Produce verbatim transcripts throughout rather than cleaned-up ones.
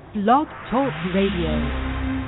Blog Talk Radio.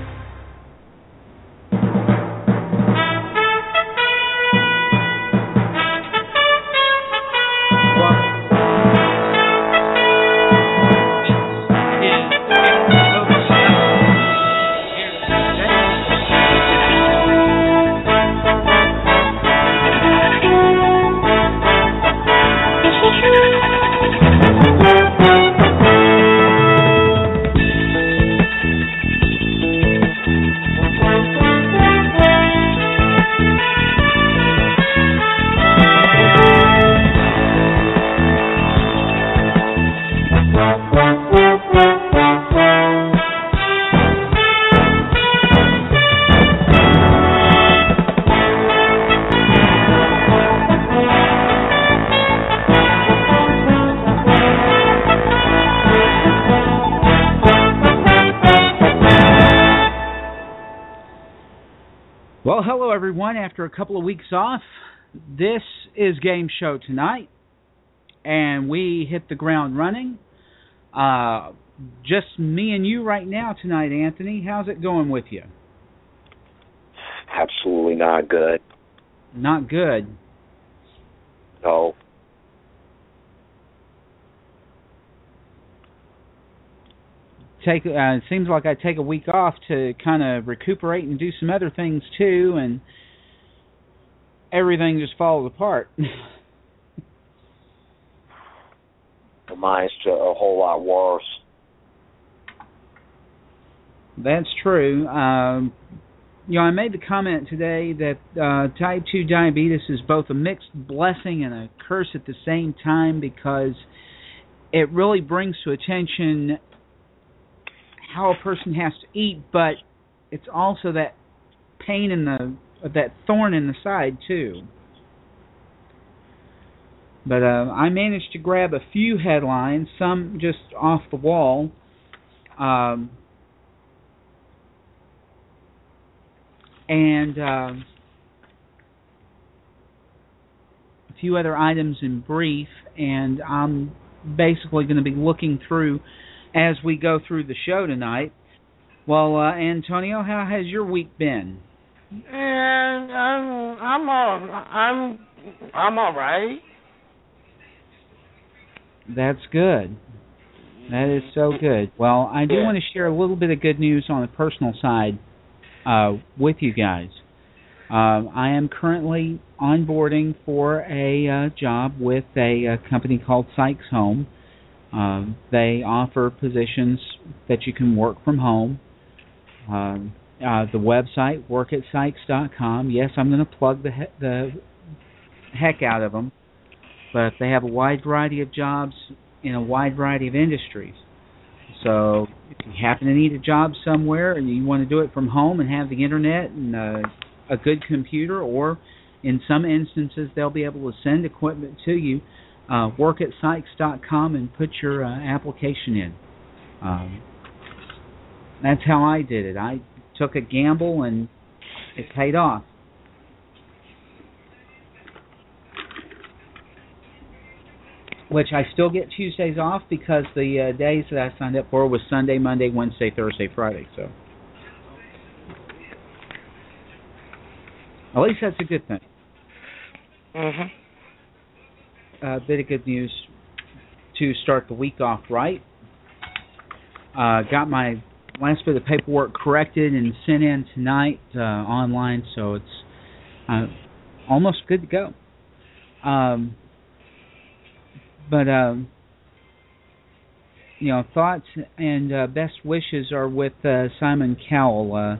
Well, hello everyone. After a couple of weeks off, this is Game Show Tonight, and we hit the ground running. Uh, just me and you right now tonight, Anthony. How's it going with you? Absolutely not good. Not good? No. Take uh, it seems like I take a week off to kind of recuperate and do some other things too, and everything just falls apart. Mine's a whole lot worse. That's true. Um, you know, I made the comment today that uh, type two diabetes is both a mixed blessing and a curse at the same time, because it really brings to attention how a person has to eat, but it's also that pain in the, that thorn in the side too. But uh, I managed to grab a few headlines, some just off the wall. Um, and uh, a few other items in brief, and I'm basically going to be looking through as we go through the show tonight. Well, uh, Antonio, how has your week been? And I'm I'm all I'm I'm all right. That's good. That is so good. Well, I do want to share a little bit of good news on the personal side uh, with you guys. Um, I am currently onboarding for a uh, job with a, a company called Sykes Home. Um, they offer positions that you can work from home. Um, uh, the website, work at sykes dot com. Yes, I'm going to plug the, he- the heck out of them. But they have a wide variety of jobs in a wide variety of industries. So if you happen to need a job somewhere and you want to do it from home and have the internet and uh, a good computer, or in some instances they'll be able to send equipment to you, Uh, work at sykes dot com and put your uh, application in. Um, that's how I did it. I took a gamble and it paid off. Which I still get Tuesdays off, because the uh, days that I signed up for was Sunday, Monday, Wednesday, Thursday, Friday. So at least that's a good thing. Mhm. A uh, bit of good news to start the week off right. Uh, got my last bit of paperwork corrected and sent in tonight uh, online, so it's uh, almost good to go. Um, but, um, you know, thoughts and uh, best wishes are with uh, Simon Cowell. Uh,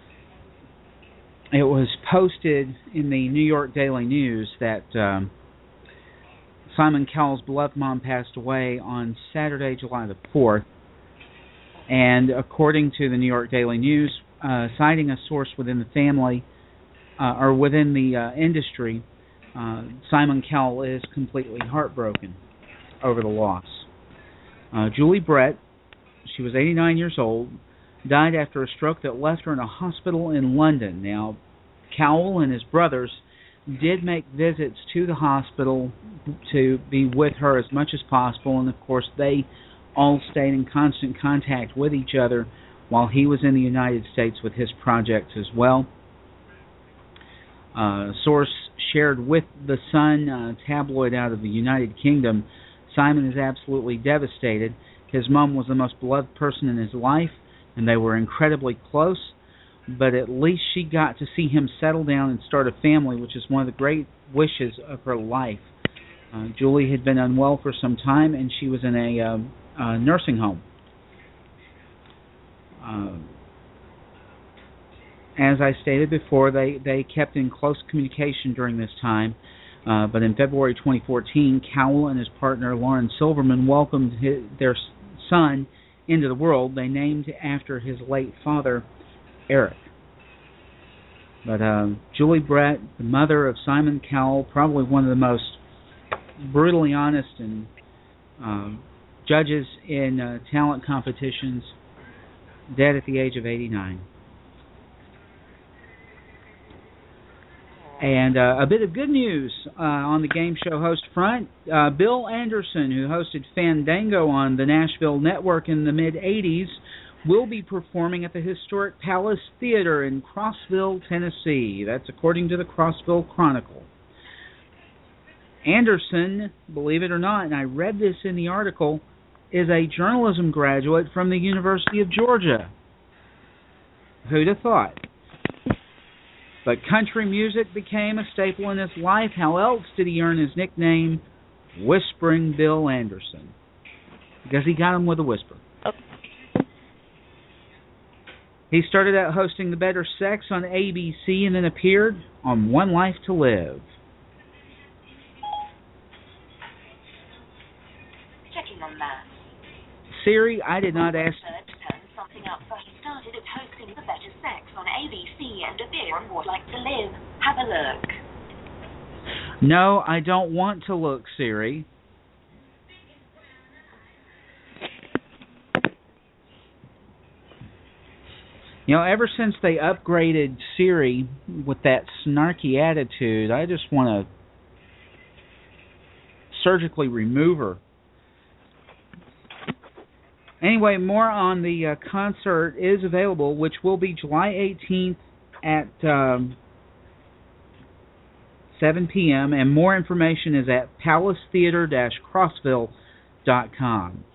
it was posted in the New York Daily News that Um, Simon Cowell's beloved mom passed away on Saturday, July the fourth. And according to the New York Daily News, uh, citing a source within the family, uh, or within the uh, industry, uh, Simon Cowell is completely heartbroken over the loss. Uh, Julie Brett, she was eighty-nine years old, died after a stroke that left her in a hospital in London. Now, Cowell and his brothers did make visits to the hospital to be with her as much as possible, and of course they all stayed in constant contact with each other while he was in the United States with his projects as well. Uh, a source shared with The Sun, a tabloid out of the United Kingdom, Simon is absolutely devastated. His mom was the most beloved person in his life, and they were incredibly close, but at least she got to see him settle down and start a family, which is one of the great wishes of her life. Uh, Julie had been unwell for some time, and she was in a, uh, a nursing home. Uh, as I stated before, they, they kept in close communication during this time, uh, but in February twenty fourteen, Cowell and his partner Lauren Silverman welcomed his, their son into the world. They named after his late father, Eric. But uh, Julie Brett, the mother of Simon Cowell, probably one of the most brutally honest and uh, judges in uh, talent competitions, dead at the age of eighty-nine. And uh, a bit of good news uh, on the game show host front. Uh, Bill Anderson, who hosted Fandango on the Nashville Network in the mid-eighties, will be performing at the historic Palace Theater in Crossville, Tennessee. That's according to the Crossville Chronicle. Anderson, believe it or not, and I read this in the article, is a journalism graduate from the University of Georgia. Who'd have thought? But country music became a staple in his life. How else did he earn his nickname, Whispering Bill Anderson? Because he got him with a whisper. He started out hosting The Better Sex on A B C and then appeared on One Life to Live. Checking on that. Siri, I did not ask... Something up, but he started at hosting The Better Sex on A B C and appear on One Life to Live. Have a look. No, I don't want to look, Siri. You know, ever since they upgraded Siri with that snarky attitude, I just want to surgically remove her. Anyway, more on the uh, concert is available, which will be July eighteenth at um, seven p.m., and more information is at palace theater dash crossville dot com.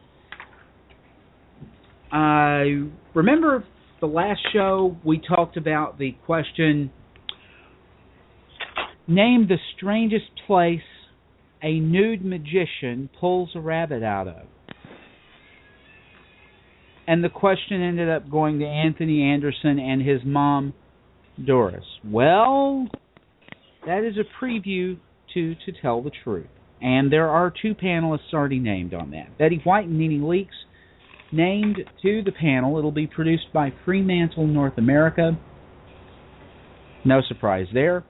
I uh, remember the last show we talked about the question, name the strangest place a nude magician pulls a rabbit out of. And the question ended up going to Anthony Anderson and his mom, Doris. Well, that is a preview to To Tell the Truth. And there are two panelists already named on that. Betty White and Nene Leakes named to the panel. It'll be produced by Fremantle North America. No surprise there.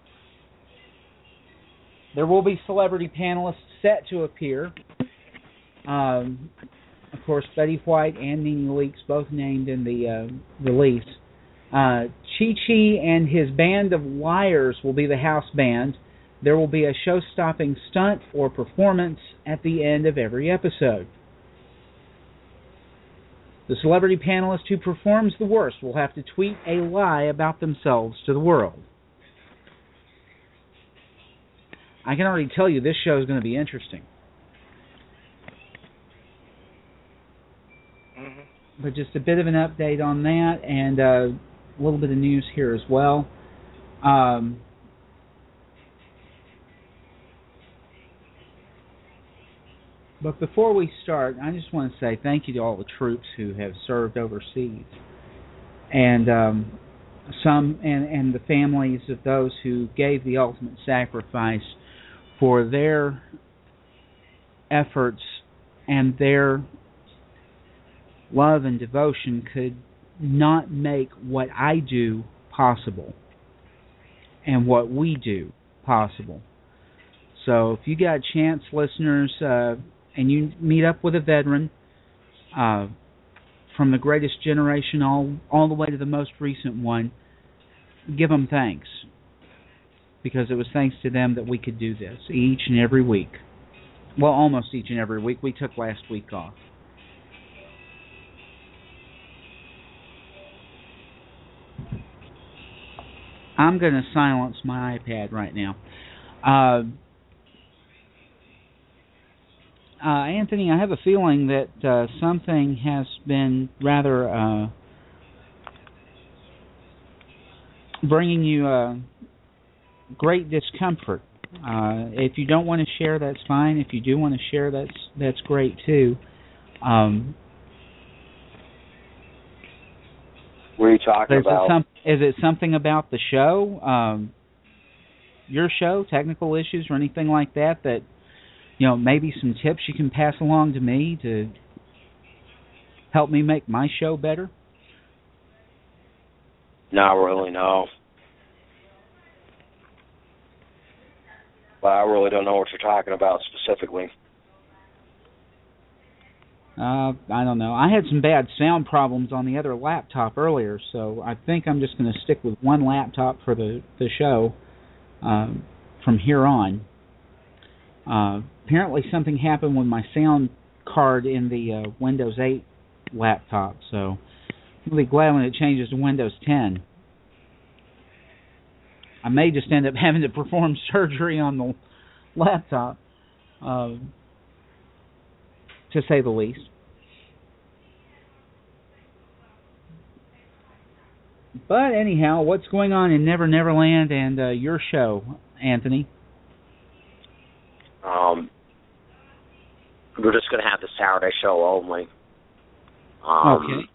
There will be celebrity panelists set to appear. Um... Of course, Betty White and Nene Leakes both named in the uh, release. Uh, Chi-Chi and his band of liars will be the house band. There will be a show-stopping stunt or performance at the end of every episode. The celebrity panelist who performs the worst will have to tweet a lie about themselves to the world. I can already tell you this show is going to be interesting. But just a bit of an update on that, and uh, a little bit of news here as well. Um, but before we start, I just want to say thank you to all the troops who have served overseas, and um, some and, and the families of those who gave the ultimate sacrifice for their efforts and their love and devotion could not make what I do possible and what we do possible. So if you got a chance, listeners, uh, and you meet up with a veteran uh, from the greatest generation all, all the way to the most recent one, give them thanks, because it was thanks to them that we could do this each and every week. Well, almost each and every week. We took last week off. I'm going to silence my iPad right now. Uh, uh, Anthony, I have a feeling that uh, something has been rather uh, bringing you uh, great discomfort. Uh, if you don't want to share, that's fine. If you do want to share, that's that's great too. Um, what are you talking is about? It some, is it something about the show, um, your show, technical issues, or anything like that? That you know, maybe some tips you can pass along to me to help me make my show better. Not really, no. But I really don't know what you're talking about specifically. Uh, I don't know. I had some bad sound problems on the other laptop earlier, so I think I'm just going to stick with one laptop for the, the show um, from here on. Uh, apparently something happened with my sound card in the uh, Windows eight laptop, so I'm really glad when it changes to Windows ten. I may just end up having to perform surgery on the laptop, uh, to say the least. But anyhow, what's going on in Never Neverland and uh, your show, Anthony? Um, we're just going to have the Saturday show only. Um, okay.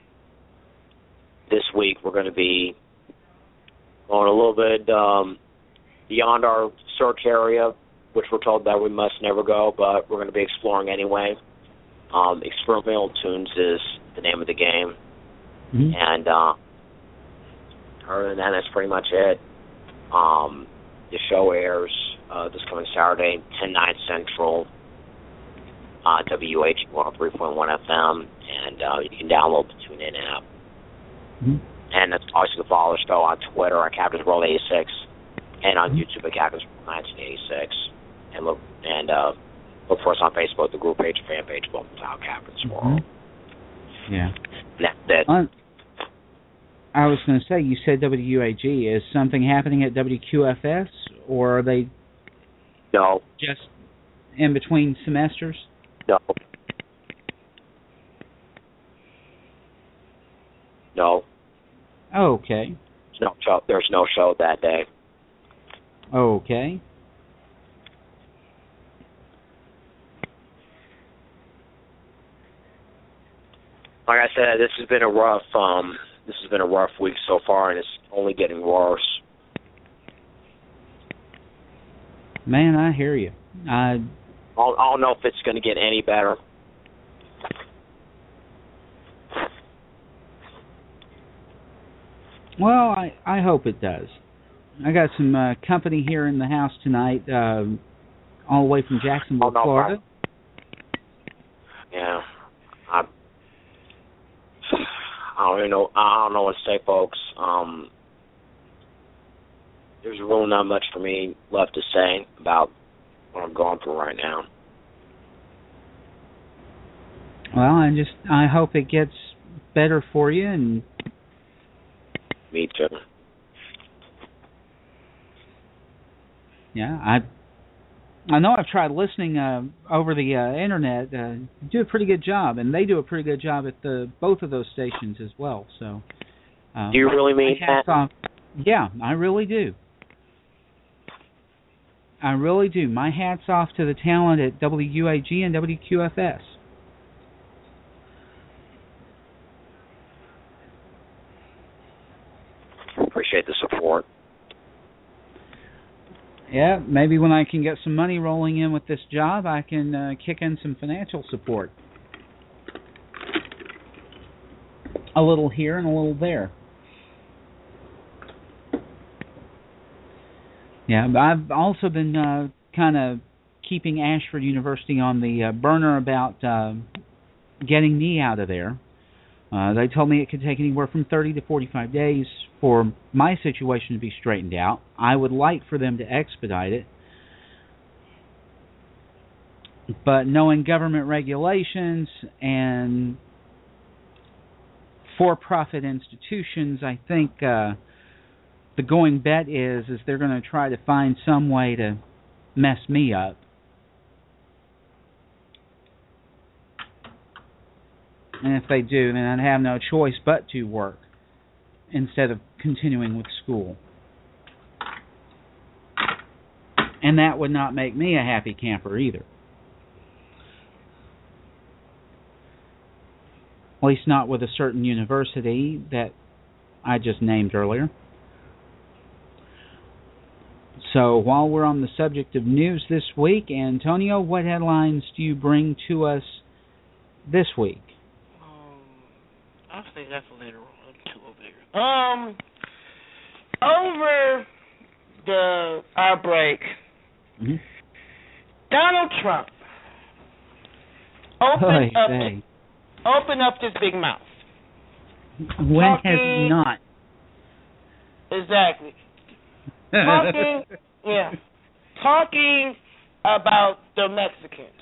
This week we're going to be going a little bit um, beyond our search area, which we're told that we must never go, but we're going to be exploring anyway. Um, Experimental Tunes is the name of the game. Mm-hmm. And uh, other than that, that's pretty much it. Um, the show airs uh, this coming Saturday, ten nine Central, uh, W H one oh three point one F M, and uh, you can download the TuneIn app. Mm-hmm. And that's also you can follow the show on Twitter at Captain's World eighty-six, and on mm-hmm. YouTube at Captain's World nineteen eighty-six, and look and uh, look for us on Facebook, the group page, fan page, both without Captain's World. Mm-hmm. Yeah. And that's it. Uh, I was going to say, you said W A G. Is something happening at W Q F S, or are they no just in between semesters? No. No. Okay. There's no show. There's no show that day. Okay. Like I said, this has been a rough. Um, this has been a rough week so far, and it's only getting worse. Man, I hear you. I. I don't, I don't know if it's going to get any better. Well, I, I hope it does. I got some uh, company here in the house tonight, uh, all the way from Jacksonville, oh, no, Florida. I, yeah, I, I don't even know. I don't know what to say, folks. Um, there's really not much for me left to say about what I'm going through right now. Well, I just I hope it gets better for you. And me too. Yeah, I I know I've tried listening uh, over the uh, internet. Uh, you do a pretty good job, and they do a pretty good job at the both of those stations as well. So, uh, do you really mean that? Off. Yeah, I really do. I really do. My hat's off to the talent at W A G and W Q F S. Appreciate the support. Yeah, maybe when I can get some money rolling in with this job, I can uh, kick in some financial support. A little here and a little there. Yeah, but I've also been uh, kind of keeping Ashford University on the uh, burner about uh, getting me out of there. Uh, they told me it could take anywhere from thirty to forty-five days for my situation to be straightened out. I would like for them to expedite it. But knowing government regulations and for-profit institutions, I think uh, the going bet is is they're going to try to find some way to mess me up. And if they do, then I'd have no choice but to work instead of continuing with school. And that would not make me a happy camper either. At least not with a certain university that I just named earlier. So while we're on the subject of news this week, Antonio, what headlines do you bring to us this week? Um, I'll say that's later on, too, over there. Um, over the outbreak, mm-hmm. Donald Trump opened up, hey. opened up his big mouth. When talking, has he not? Exactly. Talking, yeah, talking about the Mexicans.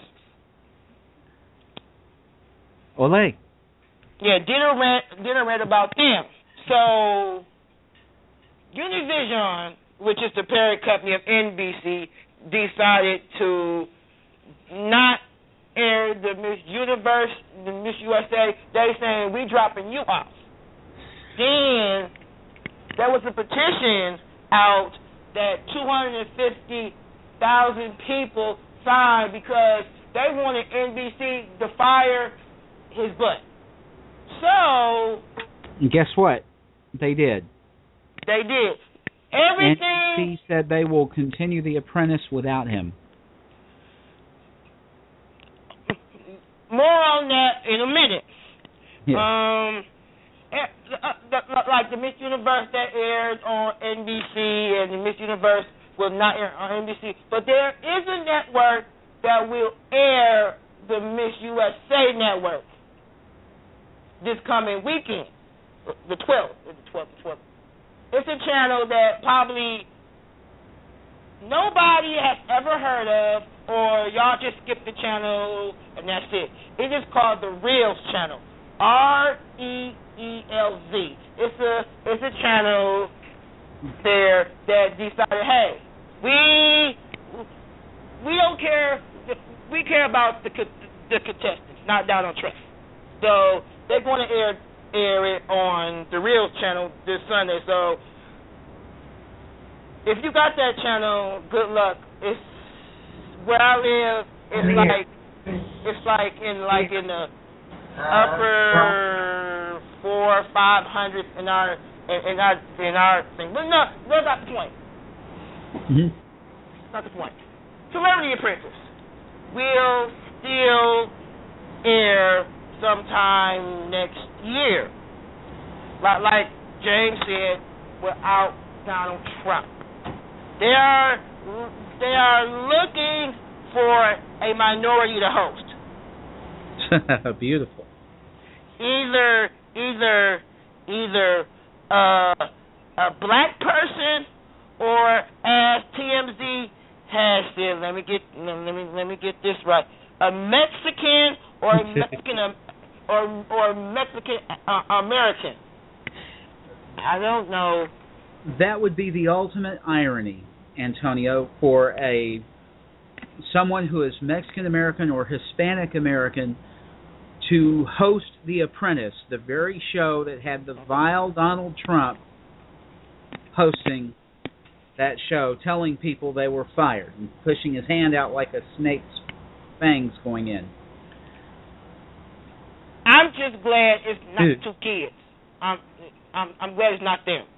Ole. Yeah, did a rant, did a rant about them. So, Univision, which is the parent company of N B C, decided to not air the Miss Universe, the Miss U S A. They saying we dropping you off. Then there was a petition out that two hundred fifty thousand people signed because they wanted N B C to fire his butt. So, and guess what? They did. They did. Everything. N B C said they will continue The Apprentice without him. More on that in a minute. Yeah. Um, like the Miss Universe that airs on N B C and the Miss Universe will not air on N B C, but there is a network that will air the Miss U S A network this coming weekend, the twelfth, the twelfth, the twelfth. It's a channel that probably nobody has ever heard of, or y'all just skip the channel and that's it. It is called the Reels channel, R E E L Z. It's a it's a channel there that decided, hey, we we don't care. We care about the the contestants, not Donald Trump. So they're going to air air it on the Reels channel this Sunday. So if you got that channel, good luck. It's where I live. It's like it's like in like in the upper four, five hundred in our in our in our thing. But no, that's not the point. Mm-hmm. Not the point. Celebrity Apprentice will still air sometime next year. Like like James said, without Donald Trump. They are they are looking for a minority to host. Beautiful. Either either either uh, a black person, or as T M Z has said, let me get let me let me get this right, a Mexican or a Mexican or or Mexican uh, American. I don't know. That would be the ultimate irony, Antonio, for a someone who is Mexican American or Hispanic American to host The Apprentice, the very show that had the vile Donald Trump hosting that show, telling people they were fired and pushing his hand out like a snake's fangs going in. I'm just glad it's not Dude. two kids. I'm, I'm I'm glad it's not them.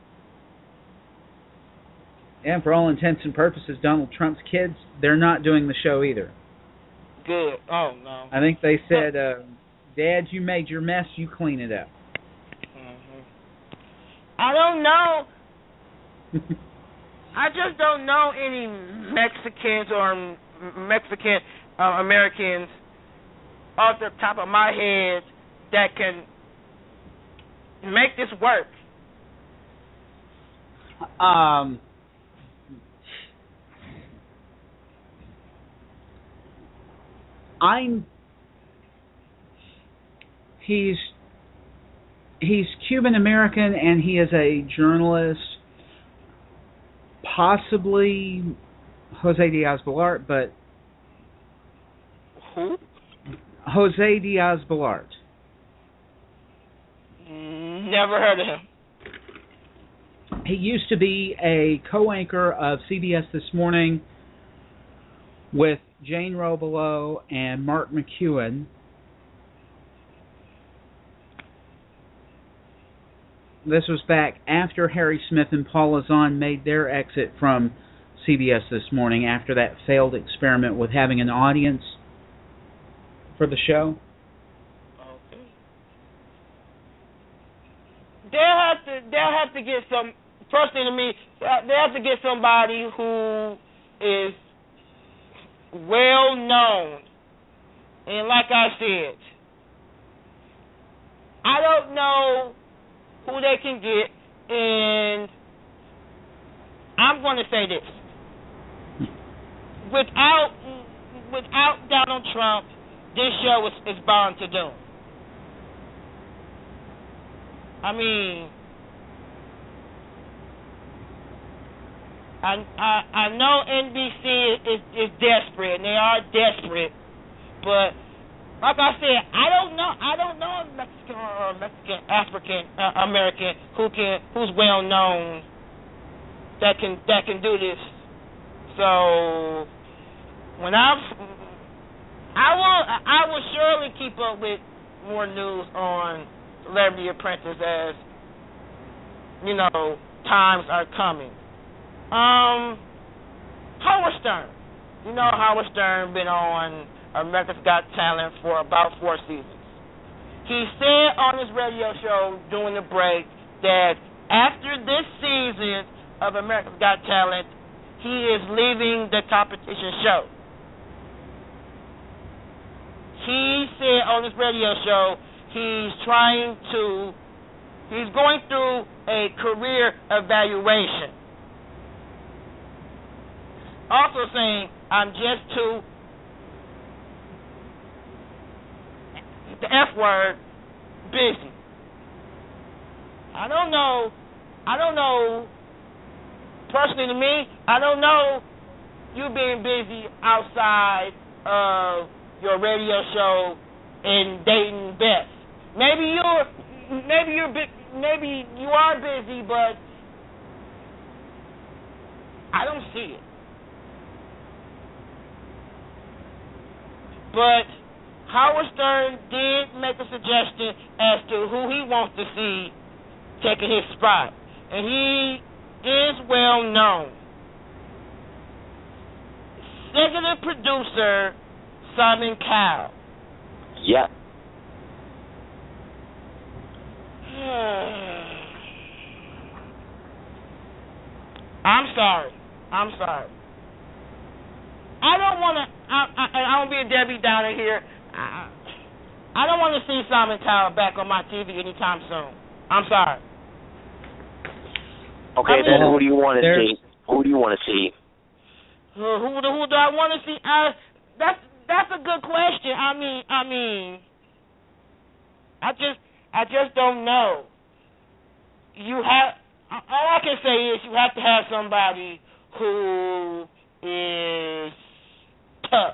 And for all intents and purposes, Donald Trump's kids, they're not doing the show either. Good. Oh, no. I think they said, uh, Dad, you made your mess, you clean it up. Mm-hmm. I don't know. I just don't know any Mexicans or Mexican uh, Americans off the top of my head that can make this work. Um... I'm he's he's Cuban American and he is a journalist possibly Jose Diaz-Balart, but Who? Jose Diaz-Balart. Never heard of him. He used to be a co-anchor of C B S This Morning with Jane Robelo and Mark McEwen. This was back after Harry Smith and Paula Zahn made their exit from C B S This Morning after that failed experiment with having an audience for the show. Okay. They'll have to. They'll have to get some. First thing to me, they have to get somebody who is well known. And like I said, I don't know who they can get, and I'm going to say this: without without Donald Trump, this show is, is bound to doom. I mean, I I, I know N B C is, is is desperate, and they are desperate, but like I said, I don't know. I don't know a Mexican or Mexican African uh, American who can who's well known that can that can do this. So when I I will I will surely keep up with more news on Celebrity Apprentice as you know times are coming. Um, Howard Stern. You know Howard Stern been on America's Got Talent for about four seasons. He said on his radio show during the break that after this season of America's Got Talent, he is leaving the competition show. He said on his radio show he's trying to, he's going through a career evaluation. Also saying, I'm just too, the F word, busy. I don't know, I don't know, personally to me, I don't know you being busy outside of your radio show and dating Beth. Maybe you're, maybe you're, maybe you are busy, but I don't see it. But Howard Stern did make a suggestion as to who he wants to see taking his spot. And he is well known. Executive producer Simon Cowell. Yep. I'm sorry. I'm sorry. I don't want to, I, I, I don't be a Debbie Downer here. I, I don't want to see Simon Cowell back on my T V anytime soon. I'm sorry. Okay, I mean, then who do you want to there's... see? Who do you want to see? Uh, who, who do I want to see? Uh, that's that's a good question. I mean, I mean, I just I just don't know. You have all I can say is you have to have somebody who is tough.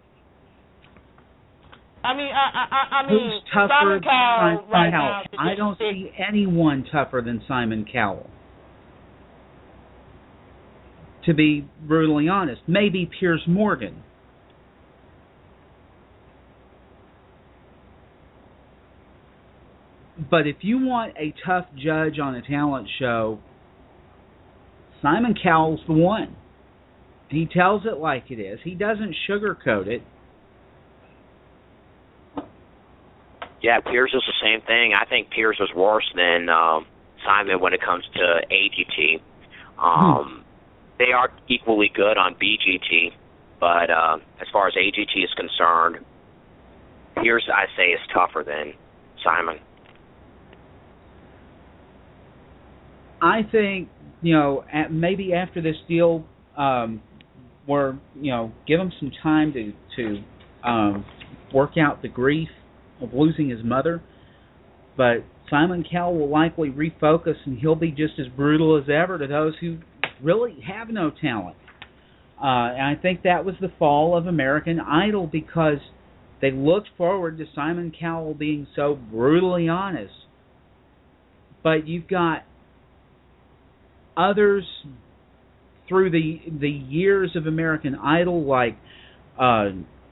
I mean, I I, I mean, who's tougher Simon Cowell than right Cowell? now. I don't see anyone tougher than Simon Cowell. To be brutally honest, maybe Piers Morgan. But if you want a tough judge on a talent show, Simon Cowell's the one. He tells it like it is. He doesn't sugarcoat it. Yeah, Piers is the same thing. I think Piers is worse than um, Simon when it comes to A G T. Um, hmm. They are equally good on B G T, but uh, as far as A G T is concerned, Piers, I say, is tougher than Simon. I think, you know, at, maybe after this deal, um, we're, you know, give him some time to, to um, work out the grief of losing his mother. But Simon Cowell will likely refocus, and he'll be just as brutal as ever to those who really have no talent. Uh, and I think that was the fall of American Idol because they looked forward to Simon Cowell being so brutally honest. But you've got others through the the years of American Idol, like uh,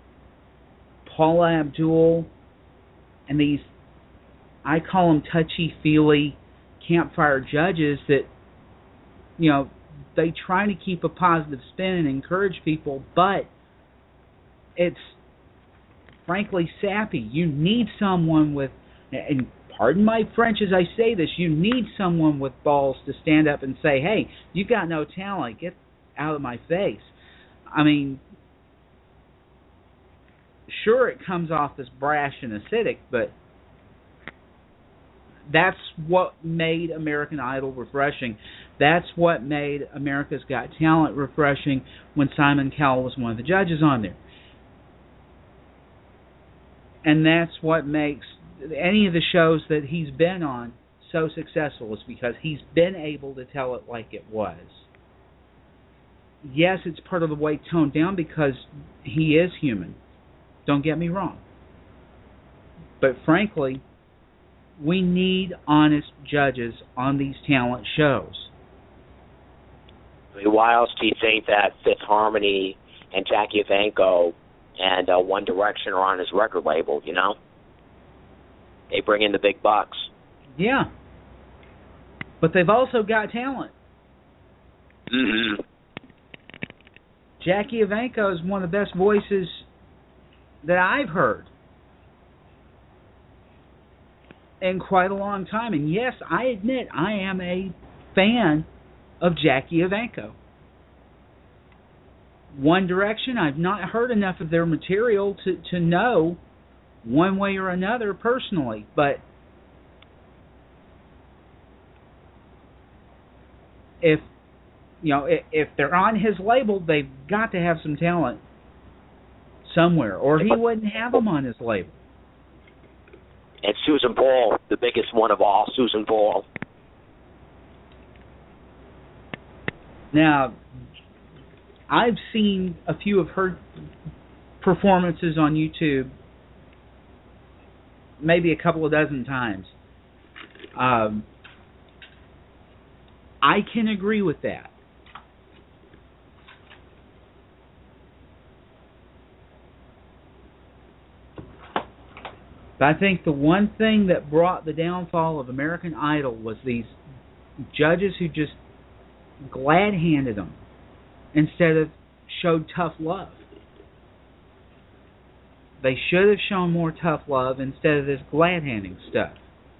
Paula Abdul, and these, I call them touchy-feely campfire judges that, you know, they try to keep a positive spin and encourage people, but it's frankly sappy. You need someone with, and pardon my French as I say this, you need someone with balls to stand up and say, hey, you got no talent, get out of my face. I mean, sure, it comes off as brash and acidic, but that's what made American Idol refreshing. That's what made America's Got Talent refreshing when Simon Cowell was one of the judges on there. And that's what makes any of the shows that he's been on so successful, is because he's been able to tell it like it was. Yes, it's part of the way toned down because he is human. Don't get me wrong. But frankly, we need honest judges on these talent shows. I mean, why else do you think that Fifth Harmony and Jackie Evancho and uh, One Direction are on his record label, you know? They bring in the big bucks. Yeah. But they've also got talent. Mm-hmm. Jackie Evancho is one of the best voices that I've heard in quite a long time. And yes, I admit I am a fan of Jackie Evancho. One Direction, I've not heard enough of their material to, to know one way or another personally, but if you know if, if they're on his label, they've got to have some talent somewhere, or he wouldn't have them on his label. And Susan Ball, the biggest one of all, Susan Ball. Now, I've seen a few of her performances on YouTube, maybe a couple of dozen times. Um, I can agree with that. But I think the one thing that brought the downfall of American Idol was these judges who just glad-handed them instead of showed tough love. They should have shown more tough love instead of this glad-handing stuff.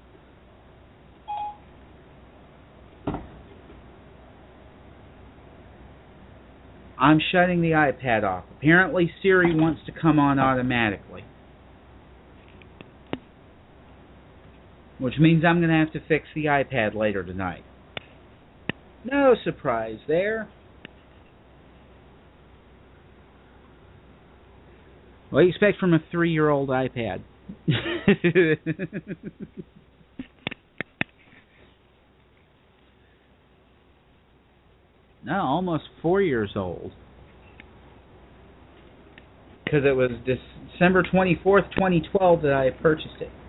I'm shutting the iPad off. Apparently Siri wants to come on automatically, which means I'm going to have to fix the iPad later tonight. No surprise there. What do you expect from a three-year-old iPad? No, almost four years old. Because it was December twenty-fourth, twenty twelve that I purchased it.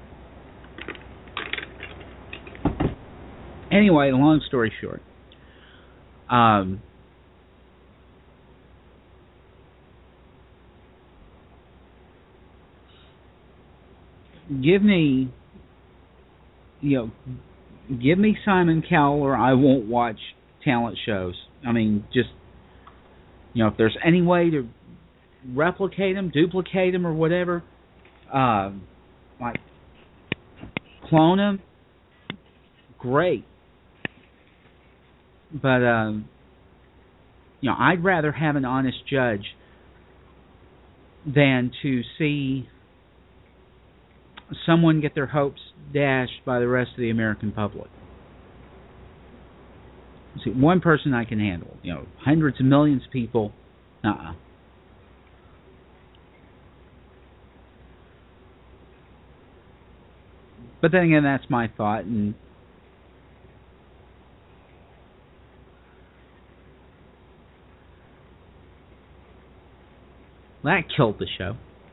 Anyway, long story short. Um... Give me, you know, give me Simon Cowell, or I won't watch talent shows. I mean, just, you know, if there's any way to replicate them, duplicate them, or whatever, uh, like clone them, great. But, um, you know, I'd rather have an honest judge than to see someone get their hopes dashed by the rest of the American public. See, one person I can handle. You know, hundreds of millions of people, uh-uh. But then again, that's my thought, and That killed the show.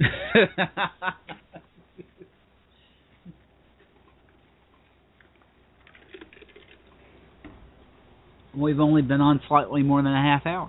We've only been on slightly more than a half hour.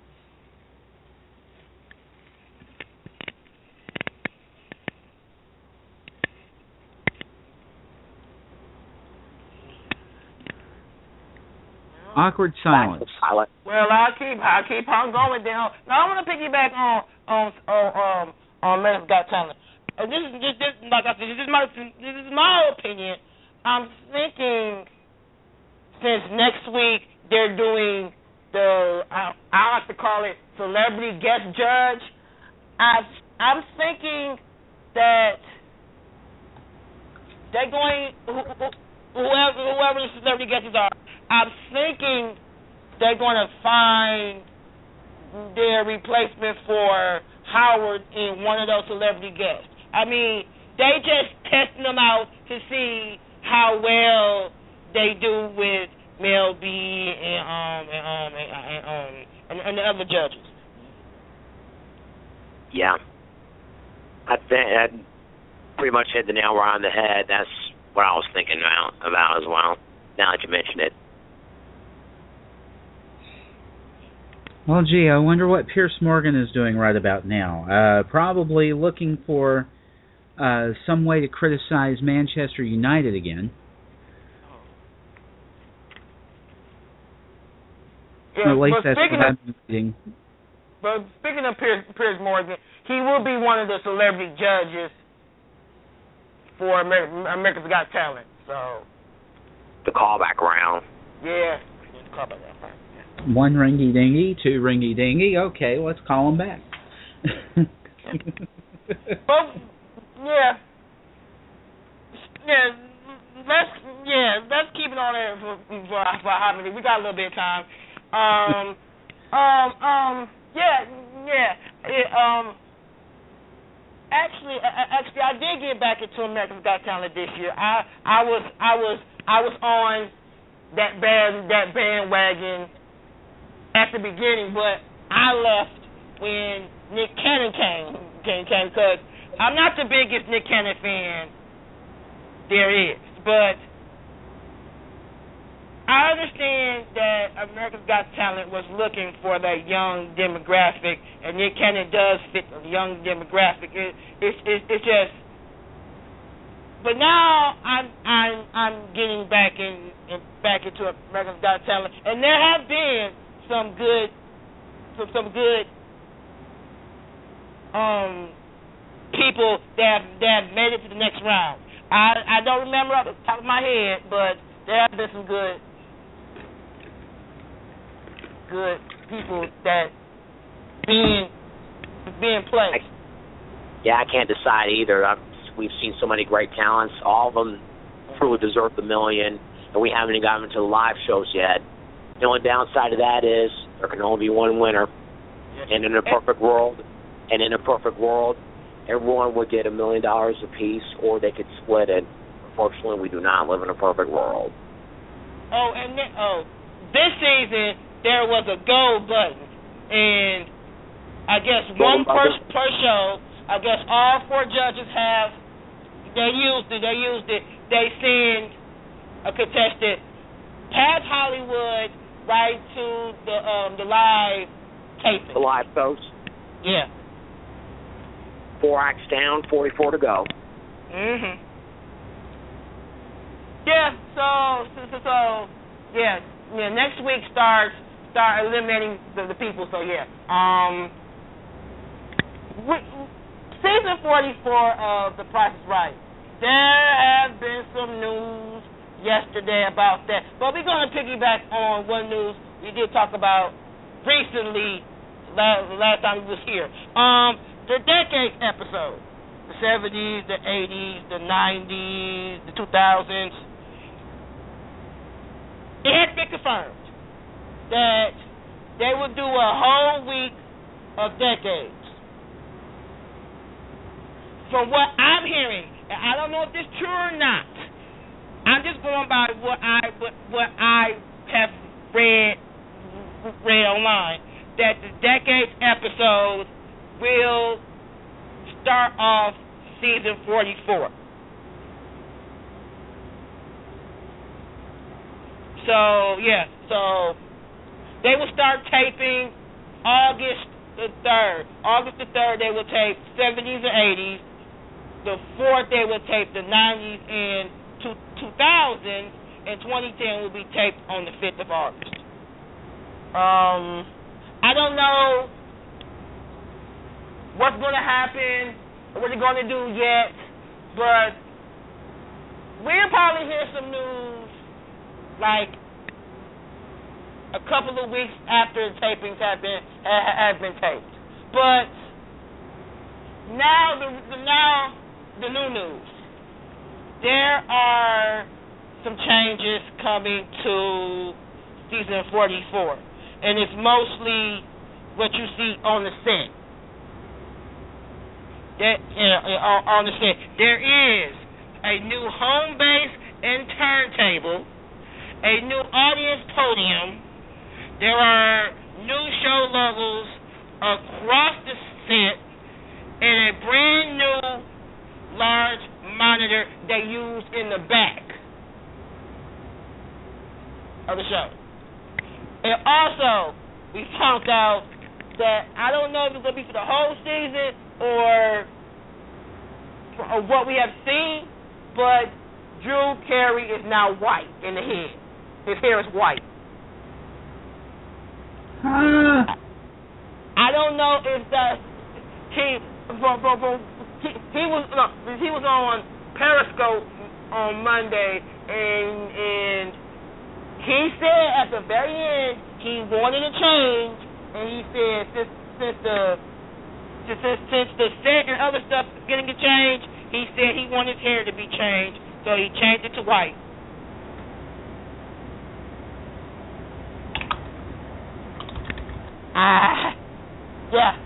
Awkward silence. Well, I keep I keep on going down. Now I want to piggyback on on on um on America's Got Talent. And this is just this, like I said, this is my this is my opinion. I'm thinking since next week they're doing the I, I like to call it celebrity guest judge. I I'm thinking that they're going whoever whoever the celebrity guests are. I'm thinking they're going to find their replacement for Howard in one of those celebrity guests. I mean, they just testing them out to see how well they do with Mel B and um and um and, and um and, and the other judges. Yeah, I think that pretty much hit the nail right on the head. That's what I was thinking about, about as well. Now that you mention it. Well, gee, I wonder what Piers Morgan is doing right about now. Uh, probably looking for uh, some way to criticize Manchester United again. Yeah, At least but that's speaking what of, I'm reading. But speaking of Piers, Piers Morgan, he will be one of the celebrity judges for America, America's Got Talent. So the callback round. Yeah, the callback round. One ringy dingy, two ringy dingy. Okay, let's call him back. Well, yeah, yeah. Let's yeah, let's keep it on there for for, for how many? We got a little bit of time. Um, um, um, yeah, yeah. It, um, actually, actually, I did get back into America's Got Talent this year. I I was I was I was on that band that bandwagon at the beginning, but I left when Nick Cannon came came came because I'm not the biggest Nick Cannon fan there is, but I understand that America's Got Talent was looking for that young demographic, and Nick Cannon does fit the young demographic. It, it, it, it's just, but now I'm I'm I'm getting back in, in back into America's Got Talent, and there have been some good, some, some good um, people that have, that have made it to the next round. I I don't remember off the top of my head, but there have been some good, good people that being being placed. Yeah, I can't decide either. I've, we've seen so many great talents. All of them truly deserve the million, and we haven't even gotten into the live shows yet. The only downside of that is there can only be one winner. And in a perfect world, and in a perfect world, everyone would get a million dollars apiece, or they could split it. Unfortunately, we do not live in a perfect world. Oh, and then, oh, this season there was a gold button, and I guess one per per show. I guess all four judges have. They used it. They used it. They send a contestant past Hollywood right to the um, the live taping. The live shows. Yeah. Four acts down, forty-four to go. Mhm. Yeah. So so so, so yeah yeah. Next week starts start eliminating the, the people. So yeah. Um. We, season forty-four of The Price is Right. There have been some news yesterday about that, but we're going to piggyback on one news we did talk about recently last, last time we was here. Um, the decade episode, the seventies, the eighties, the nineties, the two thousands. It had been confirmed that they would do a whole week of decades. From what I'm hearing, and I don't know if this is true or not, I'm just going by what I what, what I have read read online, that the decades episode will start off season forty-four. So, yeah, so they will start taping August the third. August the third, they will tape seventies and eighties. The fourth, they will tape the nineties and two thousands. And twenty ten will be taped on the fifth of August. Um, I don't know what's going to happen, or what they're going to do yet, but we'll probably hear some news like a couple of weeks after the tapings have been have been taped. But now the, the now the new news. There are some changes coming to season forty-four, and it's mostly what you see on the set. That you know, on the set, there is a new home base and turntable, a new audience podium. There are new show logos across the set, and a brand new large monitor they use in the back of the show. And also, we found out that I don't know if it's going to be for the whole season or, for, or what we have seen, but Drew Carey is now white in the head. His hair is white. Huh? I don't know if that's he. For, for, for, he, he was no, he was on Periscope on Monday, and and he said at the very end he wanted a change, and he said since since the since since the set and other stuff is getting a change, he said he wanted his hair to be changed, so he changed it to white. Ah, yeah.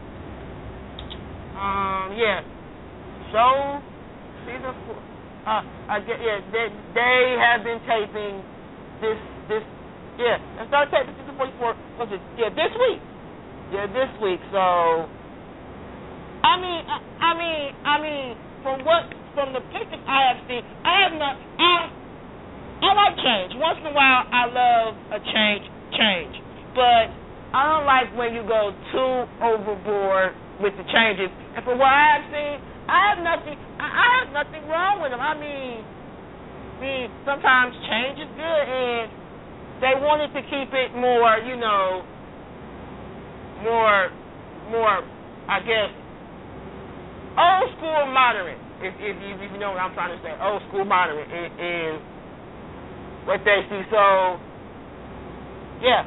Um, yeah. Show season four. Uh, I get, yeah. They they have been taping this this yeah. And started taping season forty-four. Was it? Yeah, this week. Yeah, this week. So, I mean, I, I mean, I mean, from what from the pictures I have seen, I have not. I I like change. Once in a while, I love a change. Change, but I don't like when you go too overboard with the changes. And from what I have seen, I have nothing. I, I have nothing wrong with them. I mean, I mean, sometimes change is good, and they wanted to keep it more, you know, more, more, I guess, old school moderate. If if you, if you know what I'm trying to say, old school moderate in, in what they see. So, yeah.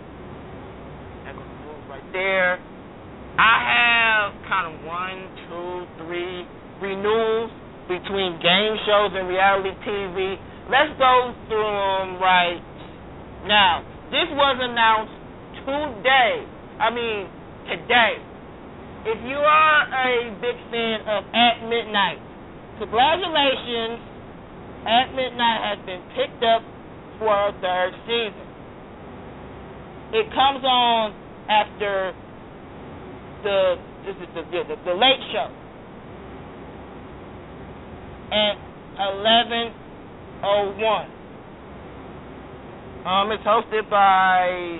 Right there. I have kind of one, two, three renewals between game shows and reality T V. Let's go through them right now. This was announced today. I mean, today. If you are a big fan of At Midnight, congratulations. At Midnight has been picked up for a third season. It comes on after the this is the, the the Late Show at eleven oh one. Um, it's hosted by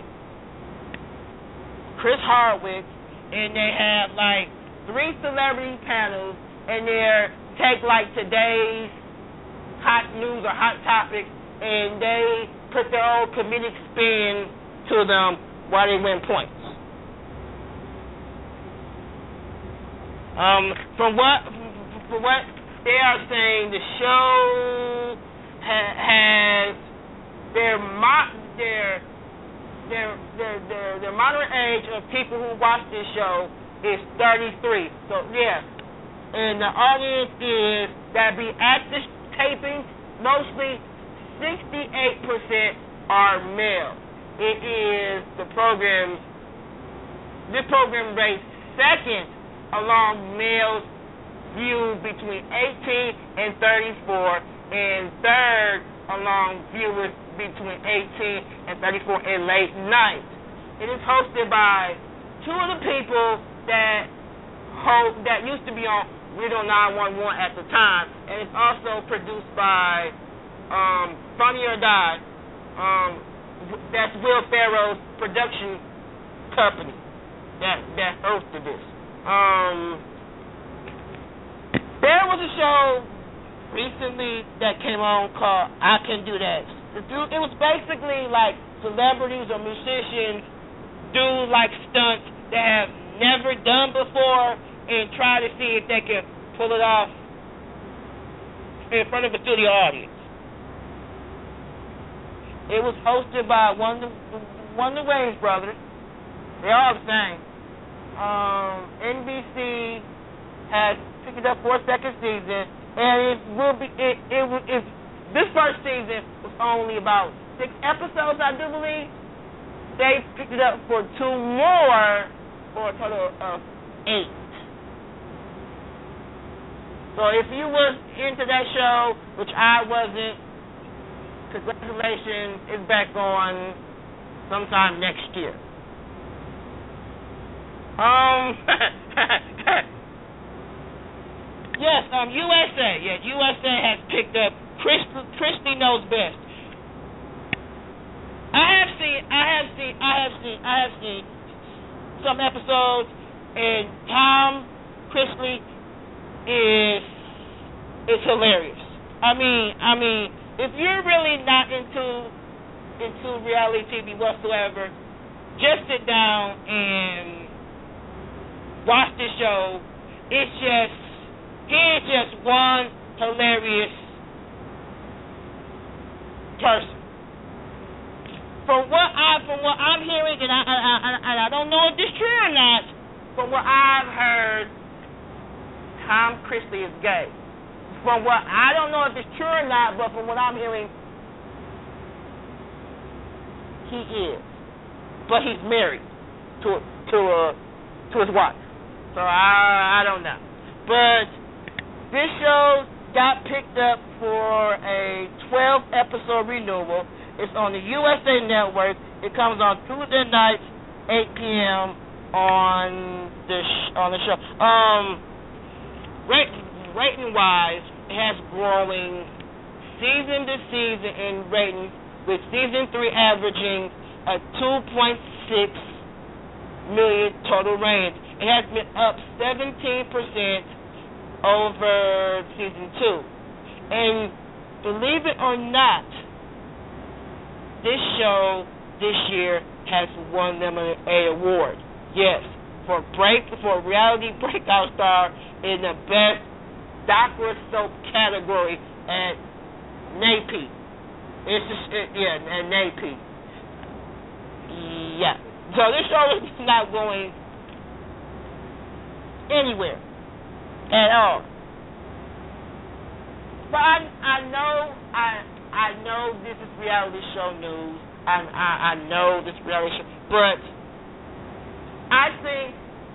Chris Hardwick, and they have like three celebrity panels, and they take like today's hot news or hot topics, and they put their own comedic spin to them while they win points. Um, from what from what they are saying, the show ha- has their mo- their their their their their moderate age of people who watch this show is thirty-three. So yeah, and the audience is that be at this taping mostly sixty-eight percent are male. It is the program. This program rates second along males viewed between eighteen and thirty-four, and third along viewers between eighteen and thirty-four in late night. It is hosted by two of the people that host that used to be on Radio nine one one at the time, and it's also produced by um, Funny or Die. Um, that's Will Ferrell's production company that that hosted this. Um, there was a show recently that came on called I Can Do That. It was basically like celebrities or musicians do like stunts that have never done before and try to see if they can pull it off in front of a studio audience. It was hosted by one of the, one of the Wayans brothers. They all the same. Um, N B C has picked it up for a second season, and it will be. It it, it this first season was only about six episodes, I do believe. They picked it up for two more, for a total of eight. So if you was into that show, which I wasn't, congratulations, it's back on sometime next year. Um, yes, um, U S A, yeah, U S A has picked up Christy, Christy Knows Best. I have seen, I have seen, I have seen, I have seen some episodes, and Tom Chrisley is is hilarious. I mean, I mean, if you're really not into into reality T V whatsoever, just sit down and watch this show. It's just he is just one hilarious person. From what I from what I'm hearing, and I I, I I don't know if this is true or not. From what I've heard, Tom Chrisley is gay. From what I don't know if it's true or not, but from what I'm hearing, he is. But he's married to a, to a, to his wife. So I I don't know. But this show got picked up for a twelve episode renewal. It's on the U S A Network. It comes on Tuesday nights, eight p.m. on the sh- on the show. Um, rate, rating wise, it has growing season to season in ratings, with season three averaging a two point six million total range. It has been up seventeen percent over season two, and believe it or not, this show this year has won them an A award. Yes, for break for reality breakout star in the best docu soap category at N A P. It's just it, yeah, at N A P. Yeah. So this show is not going anywhere at all. But I I know I. I know this is reality show news. I, I I know this reality show, but I think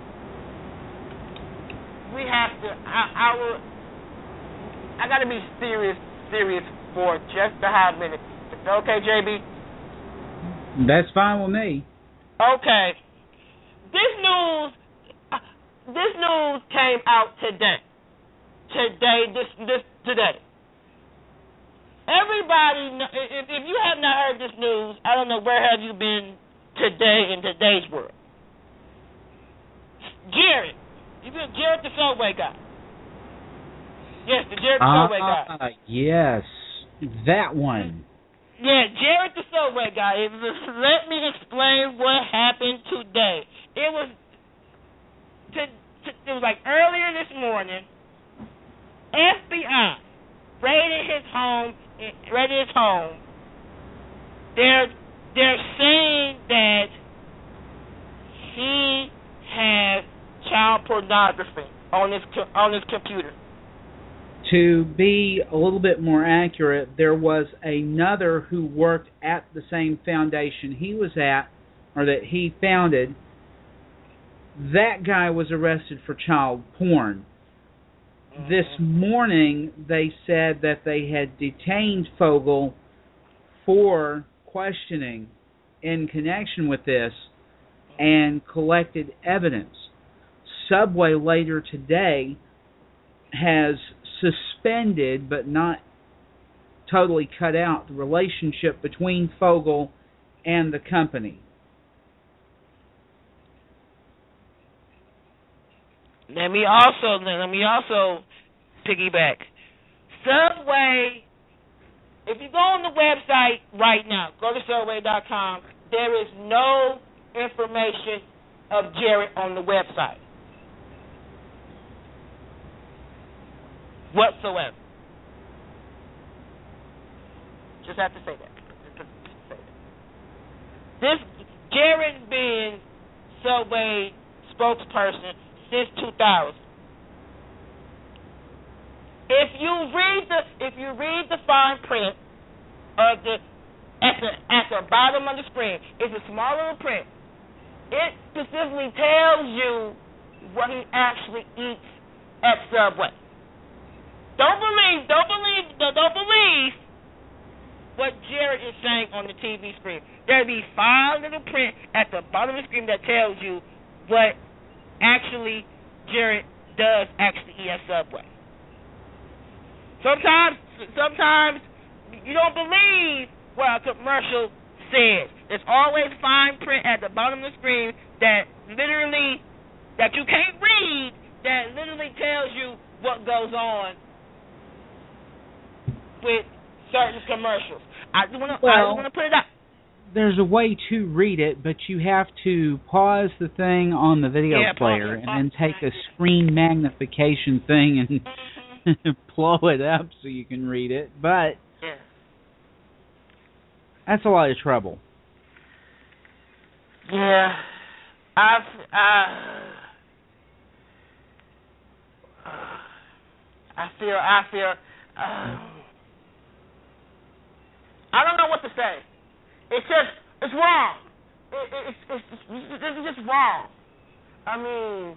we have to. I, I will. I got to be serious, serious for just a hot minute. Okay, J B. That's fine with me. Okay. This news. This news came out today. Today. This this today. Everybody, if, if you have not heard this news, I don't know where have you been today in today's world. Jared, you been Jared the Subway guy. Yes, the Jared the uh, Subway guy. Uh, yes, that one. Yeah, Jared the Subway guy. Let me explain what happened today. It was, to, to, it was like earlier this morning. F B I raided his home. Raided his home. They're they're saying that he has child pornography on his on his computer. To be a little bit more accurate, there was another who worked at the same foundation he was at, or that he founded. That guy was arrested for child porn. This morning, they said that they had detained Fogel for questioning in connection with this and collected evidence. Subway later today has suspended but not totally cut out the relationship between Fogel and the company. Let me also let me also piggyback. Subway, if you go on the website right now, go to subway dot com, there is no information of Jared on the website whatsoever. Just have to say that. Just have to say that. This Jared's been Subway spokesperson since two thousand. If you read the if you read the fine print of the at the at the bottom of the screen, it's a small little print. It specifically tells you what he actually eats at Subway. Don't believe, don't believe, don't believe what Jared is saying on the T V screen. There'll be five little print at the bottom of the screen that tells you what actually Jared does actually eat at Subway. Sometimes, sometimes you don't believe what a commercial says. There's always fine print at the bottom of the screen that literally, that you can't read, that literally tells you what goes on with certain commercials. I just want to well, want to put it up. There's a way to read it, but you have to pause the thing on the video yeah, player pause, and then pause. take a screen magnification thing and blow it up so you can read it. But yeah. That's a lot of trouble. Yeah, I've, I, I feel, I feel, uh, I don't know what to say. It's just, it's wrong. It, it, it's, it's, it's, it's just wrong. I mean,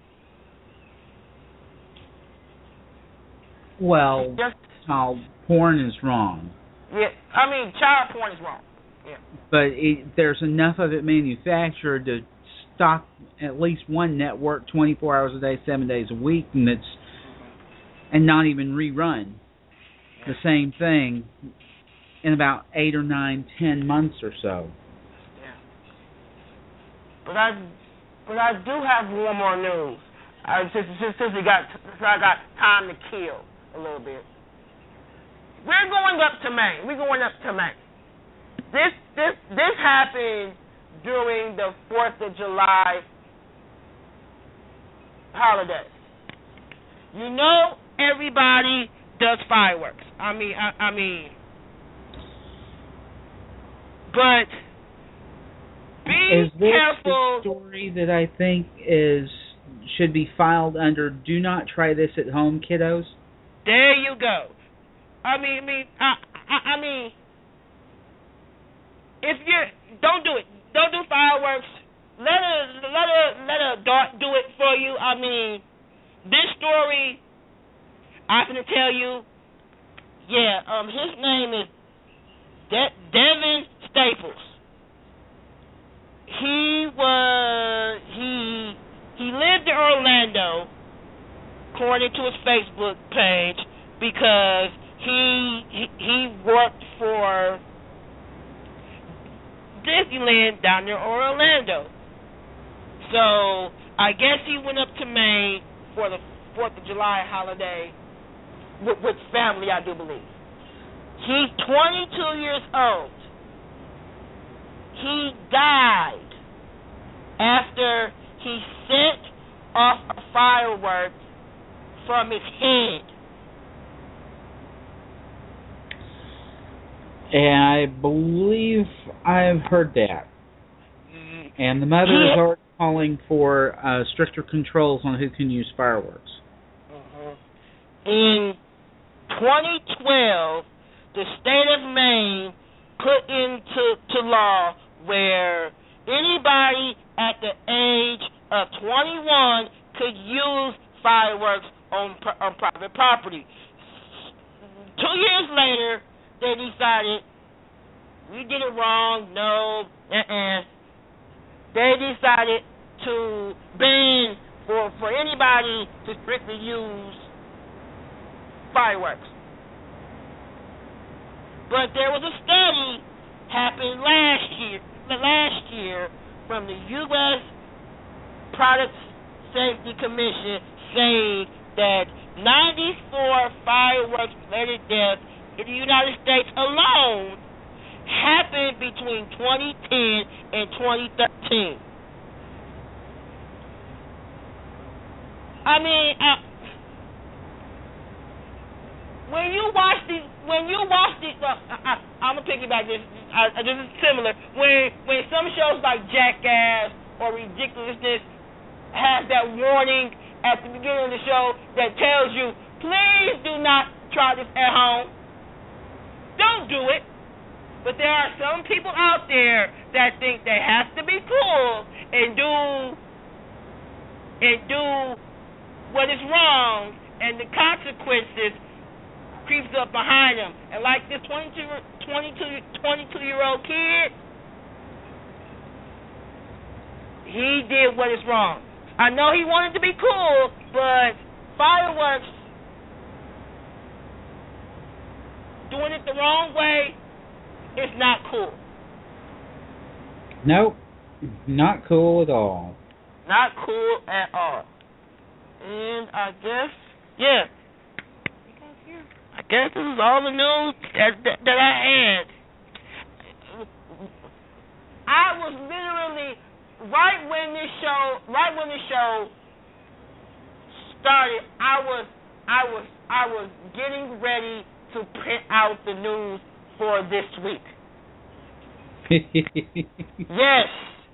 well, just, child porn is wrong. Yeah, I mean, child porn is wrong. Yeah. But it, there's enough of it manufactured to stock at least one network twenty-four hours a day, seven days a week, and that's and not even rerun the same thing in about eight or nine, ten months or so. Yeah. But I, but I do have one more news. I since since, since we got since I got time to kill a little bit. We're going up to Maine. We're going up to Maine. This this this happened during the Fourth of July holiday. You know, everybody does fireworks. I mean, I, I mean, but be is this careful. The story that I think is should be filed under "Do not try this at home, kiddos"? There you go. I mean, I mean, I, I, I mean, if you don't do it, don't do fireworks. Let a let a let a dart do it for you. I mean, this story, I'm gonna tell you. Yeah, um, his name is De- Devin Staples. He was he he lived in Orlando, according to his Facebook page, because he he, he worked for Disneyland down near Orlando. So I guess he went up to Maine for the Fourth of July holiday with, with family, I do believe. He's twenty-two years old. He died after he set off a firework from his head. And I believe I've heard that. And the mother is already calling for uh, stricter controls on who can use fireworks. Mm-hmm. In twenty twelve, the state of Maine put into to law where anybody at the age of twenty-one could use fireworks on, on private property. Two years later, they decided we did it wrong. No, uh-uh. They decided to ban for for anybody to strictly use fireworks. But there was a study happened last year, last year from the U S Product Safety Commission saying that ninety-four fireworks-related deaths in the United States alone happened between twenty ten and twenty thirteen. I mean, uh, when you watch these, when you watch these, uh, I, I, I'm gonna piggyback this. I, this is similar. When when some shows like Jackass or Ridiculousness have that warning at the beginning of the show that tells you, please do not try this at home. Don't do it. But there are some people out there that think they have to be cool and do and do what is wrong, and the consequences creeps up behind them. And like this twenty-two, twenty-two, twenty-two-year-old kid, he did what is wrong. I know he wanted to be cool, but fireworks, doing it the wrong way, is not cool. Nope, not cool at all. Not cool at all. And I guess, yeah, I guess this is all the news that, that, that I had. I was literally, right when this show, right when the show started, I was, I was, I was getting ready to print out the news for this week. Yes,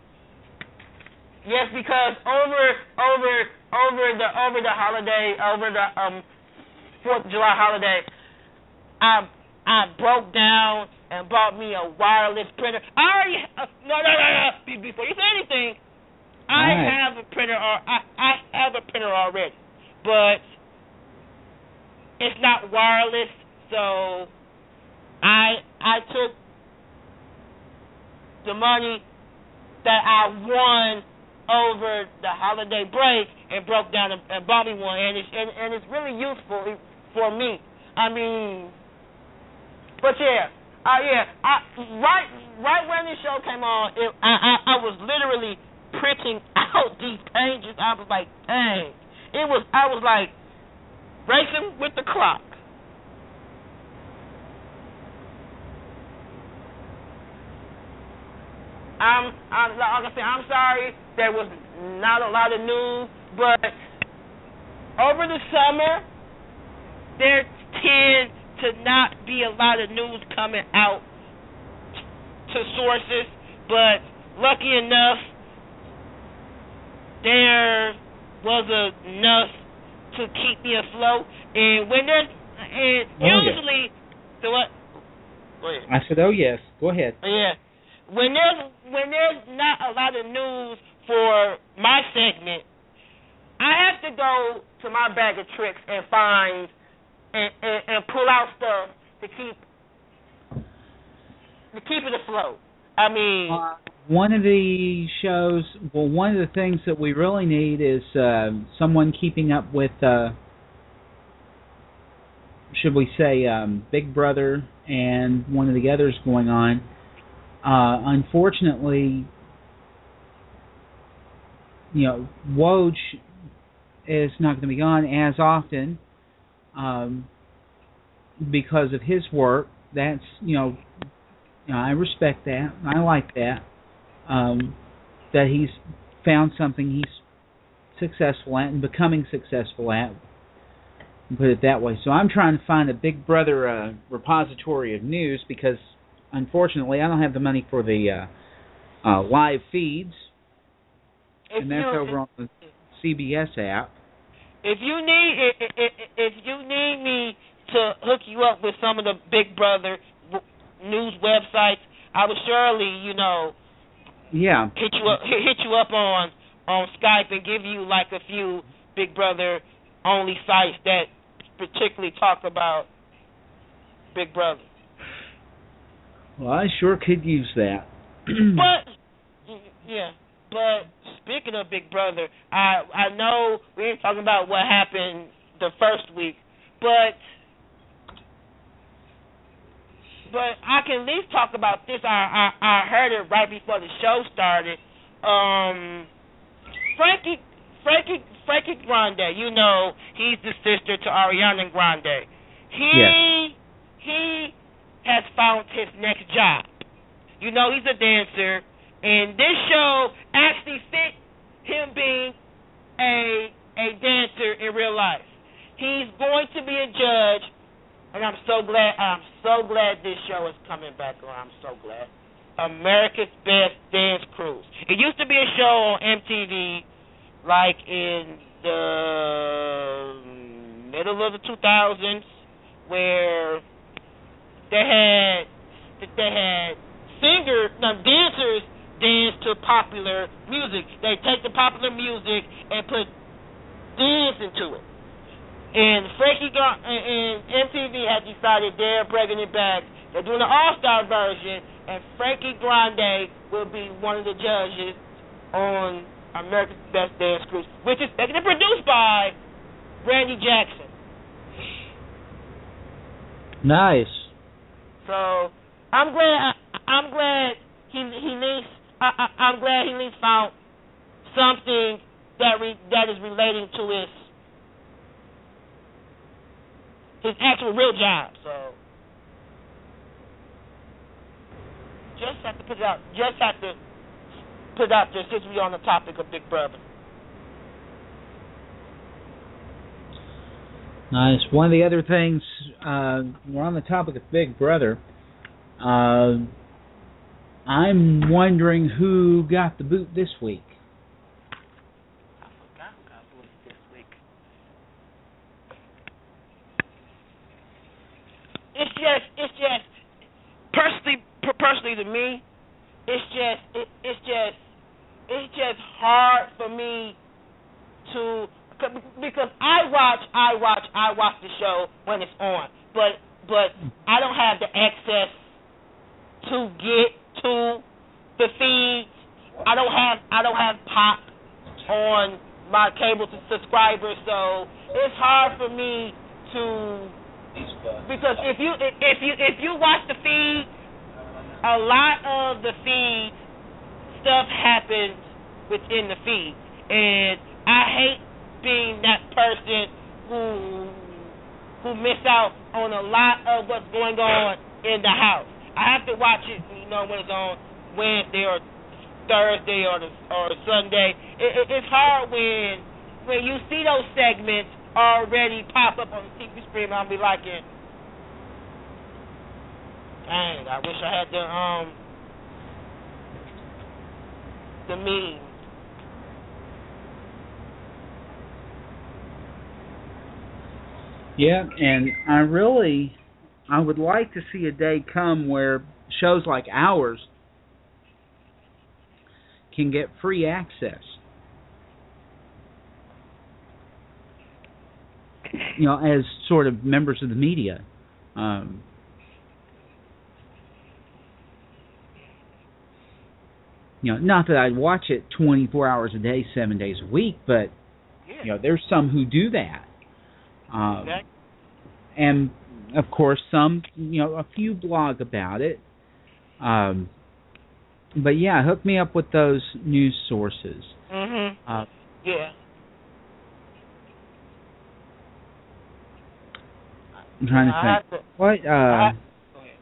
yes, because over, over, over the, over the holiday, over the um Fourth of July holiday, I, I broke down and bought me a wireless printer. I already, uh, no, no, no, no. Before you say anything, I right. have a printer. Or I, I have a printer already, but it's not wireless. So I, I took the money that I won over the holiday break and broke down and, and bought me one, and it's and, and it's really useful for me. I mean, but yeah. Uh, yeah, I, right, right when this show came on, it, I, I, I was literally printing out these pages. I was like, dang, it was. I was like racing with the clock. I'm, I'm, like I said, I'm sorry there was not a lot of news, but over the summer there tends to not be a lot of news coming out to sources, but lucky enough, there was enough to keep me afloat. And when there's, and oh, usually, yes. so what? Go ahead. I said, oh yes, go ahead. Yeah, when there's when there's not a lot of news for my segment, I have to go to my bag of tricks and find. And, and, and pull out stuff to keep to keep it afloat. I mean, uh, one of the shows. Well, one of the things that we really need is uh, someone keeping up with, uh, should we say, um, Big Brother and one of the others going on. Uh, unfortunately, you know, Woj is not going to be on as often. Um, because of his work. That's, you know, you know, I respect that. I like that. Um, that he's found something he's successful at and becoming successful at. Put it that way. So I'm trying to find a Big Brother uh, repository of news because, unfortunately, I don't have the money for the uh, uh, live feeds, if and that's you, over on the C B S app. If you need, if, if, if you need me to hook you up with some of the Big Brother news websites, I would surely, you know, yeah, hit you up, hit you up on on Skype and give you like a few Big Brother only sites that particularly talk about Big Brother. Well, I sure could use that. But yeah, but speaking of Big Brother, I I know we ain't talking about what happened the first week, but but I can at least talk about this. I I, I heard it right before the show started. Um, Frankie Frankie Frankie Grande, you know, he's the sister to Ariana Grande. He yes. he has found his next job. You know, he's a dancer, and this show actually fit him being a a dancer in real life. He's going to be a judge, and I'm so glad. I'm so glad this show is coming back on. I'm so glad. America's Best Dance Cruise. It used to be a show on M T V, like in the middle of the two thousands, where they had they had singers, no, dancers dance to popular music. They take the popular music and put dance into it. And Frankie and M T V had decided they're bringing it back. They're doing an all-star version, and Frankie Grande will be one of the judges on America's Best Dance Cruise, which is produced by Randy Jackson. Nice. So I'm glad. I'm glad he he least. I, I, I'm glad he at least found something that re, that is relating to his his actual real job. So just have to put it out. Just have to put it out there since we're on the topic of Big Brother. Nice. One of the other things, uh, we're on the topic of Big Brother. Uh, I'm wondering who got the boot this week. I forgot who got the boot this week. It's just, it's just, personally, personally to me, it's just, it, it's just, it's just hard for me to, because I watch, I watch, I watch the show when it's on, but, but I don't have the access to get to the feeds. I don't have, I don't have Pop on my cable subscribers, so it's hard for me to, because if you, if you, if you watch the feed, a lot of the feed stuff happens within the feed, and I hate being that person who who miss out on a lot of what's going on in the house. I have to watch it, you know, when it's on Wednesday or Thursday or the, or Sunday. It, it, it's hard when when you see those segments already pop up on the T V screen. I'll be like, dang, I wish I had the um the means. Yeah, and I really, I would like to see a day come where shows like ours can get free access. You know, as sort of members of the media. Um, you know, not that I'd watch it twenty-four hours a day, seven days a week, but, Yeah. you know, there's some who do that. Um, Exactly. And, of course, some, you know, a few blog about it. Um, but, yeah, hook me up with those news sources. Mhm. Uh, Yeah. I'm trying to I think. have to- What? Uh, I- Go ahead.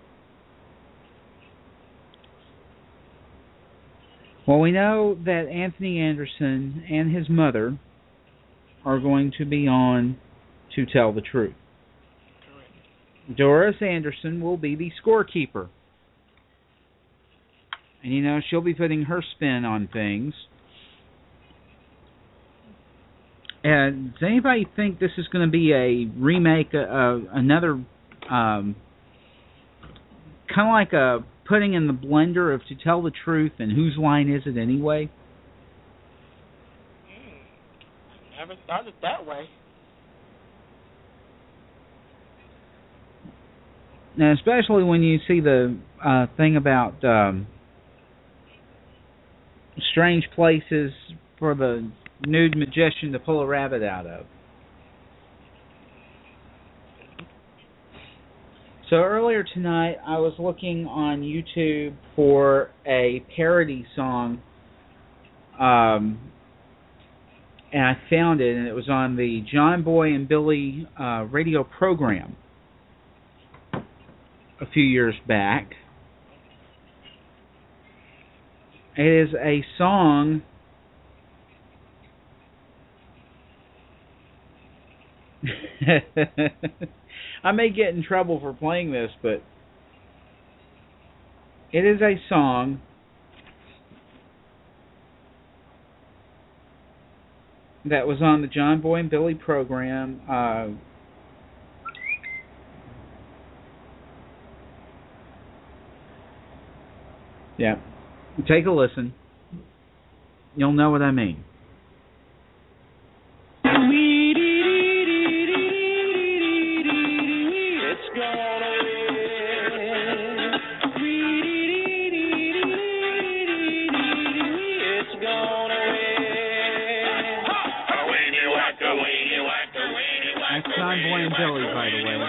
well, we know that Anthony Anderson and his mother are going to be on To Tell the Truth. Doris Anderson will be the scorekeeper. And, you know, she'll be putting her spin on things. And does anybody think this is going to be a remake, uh, another, um, kind of like a putting in the blender of To Tell the Truth and Whose Line Is It Anyway? Hmm. Never thought it that way. Now, especially when you see the uh, thing about um, Strange Places for the nude magician to pull a rabbit out of. So earlier tonight, I was looking on YouTube for a parody song, um, and I found it, and it was on the John Boy and Billy uh, radio program a few years back. It is a song I may get in trouble for playing this, but it is a song that was on the John Boy and Billy program. Uh, yeah. Take a listen. You'll know what I mean. That's John Boy and Billy, by the way.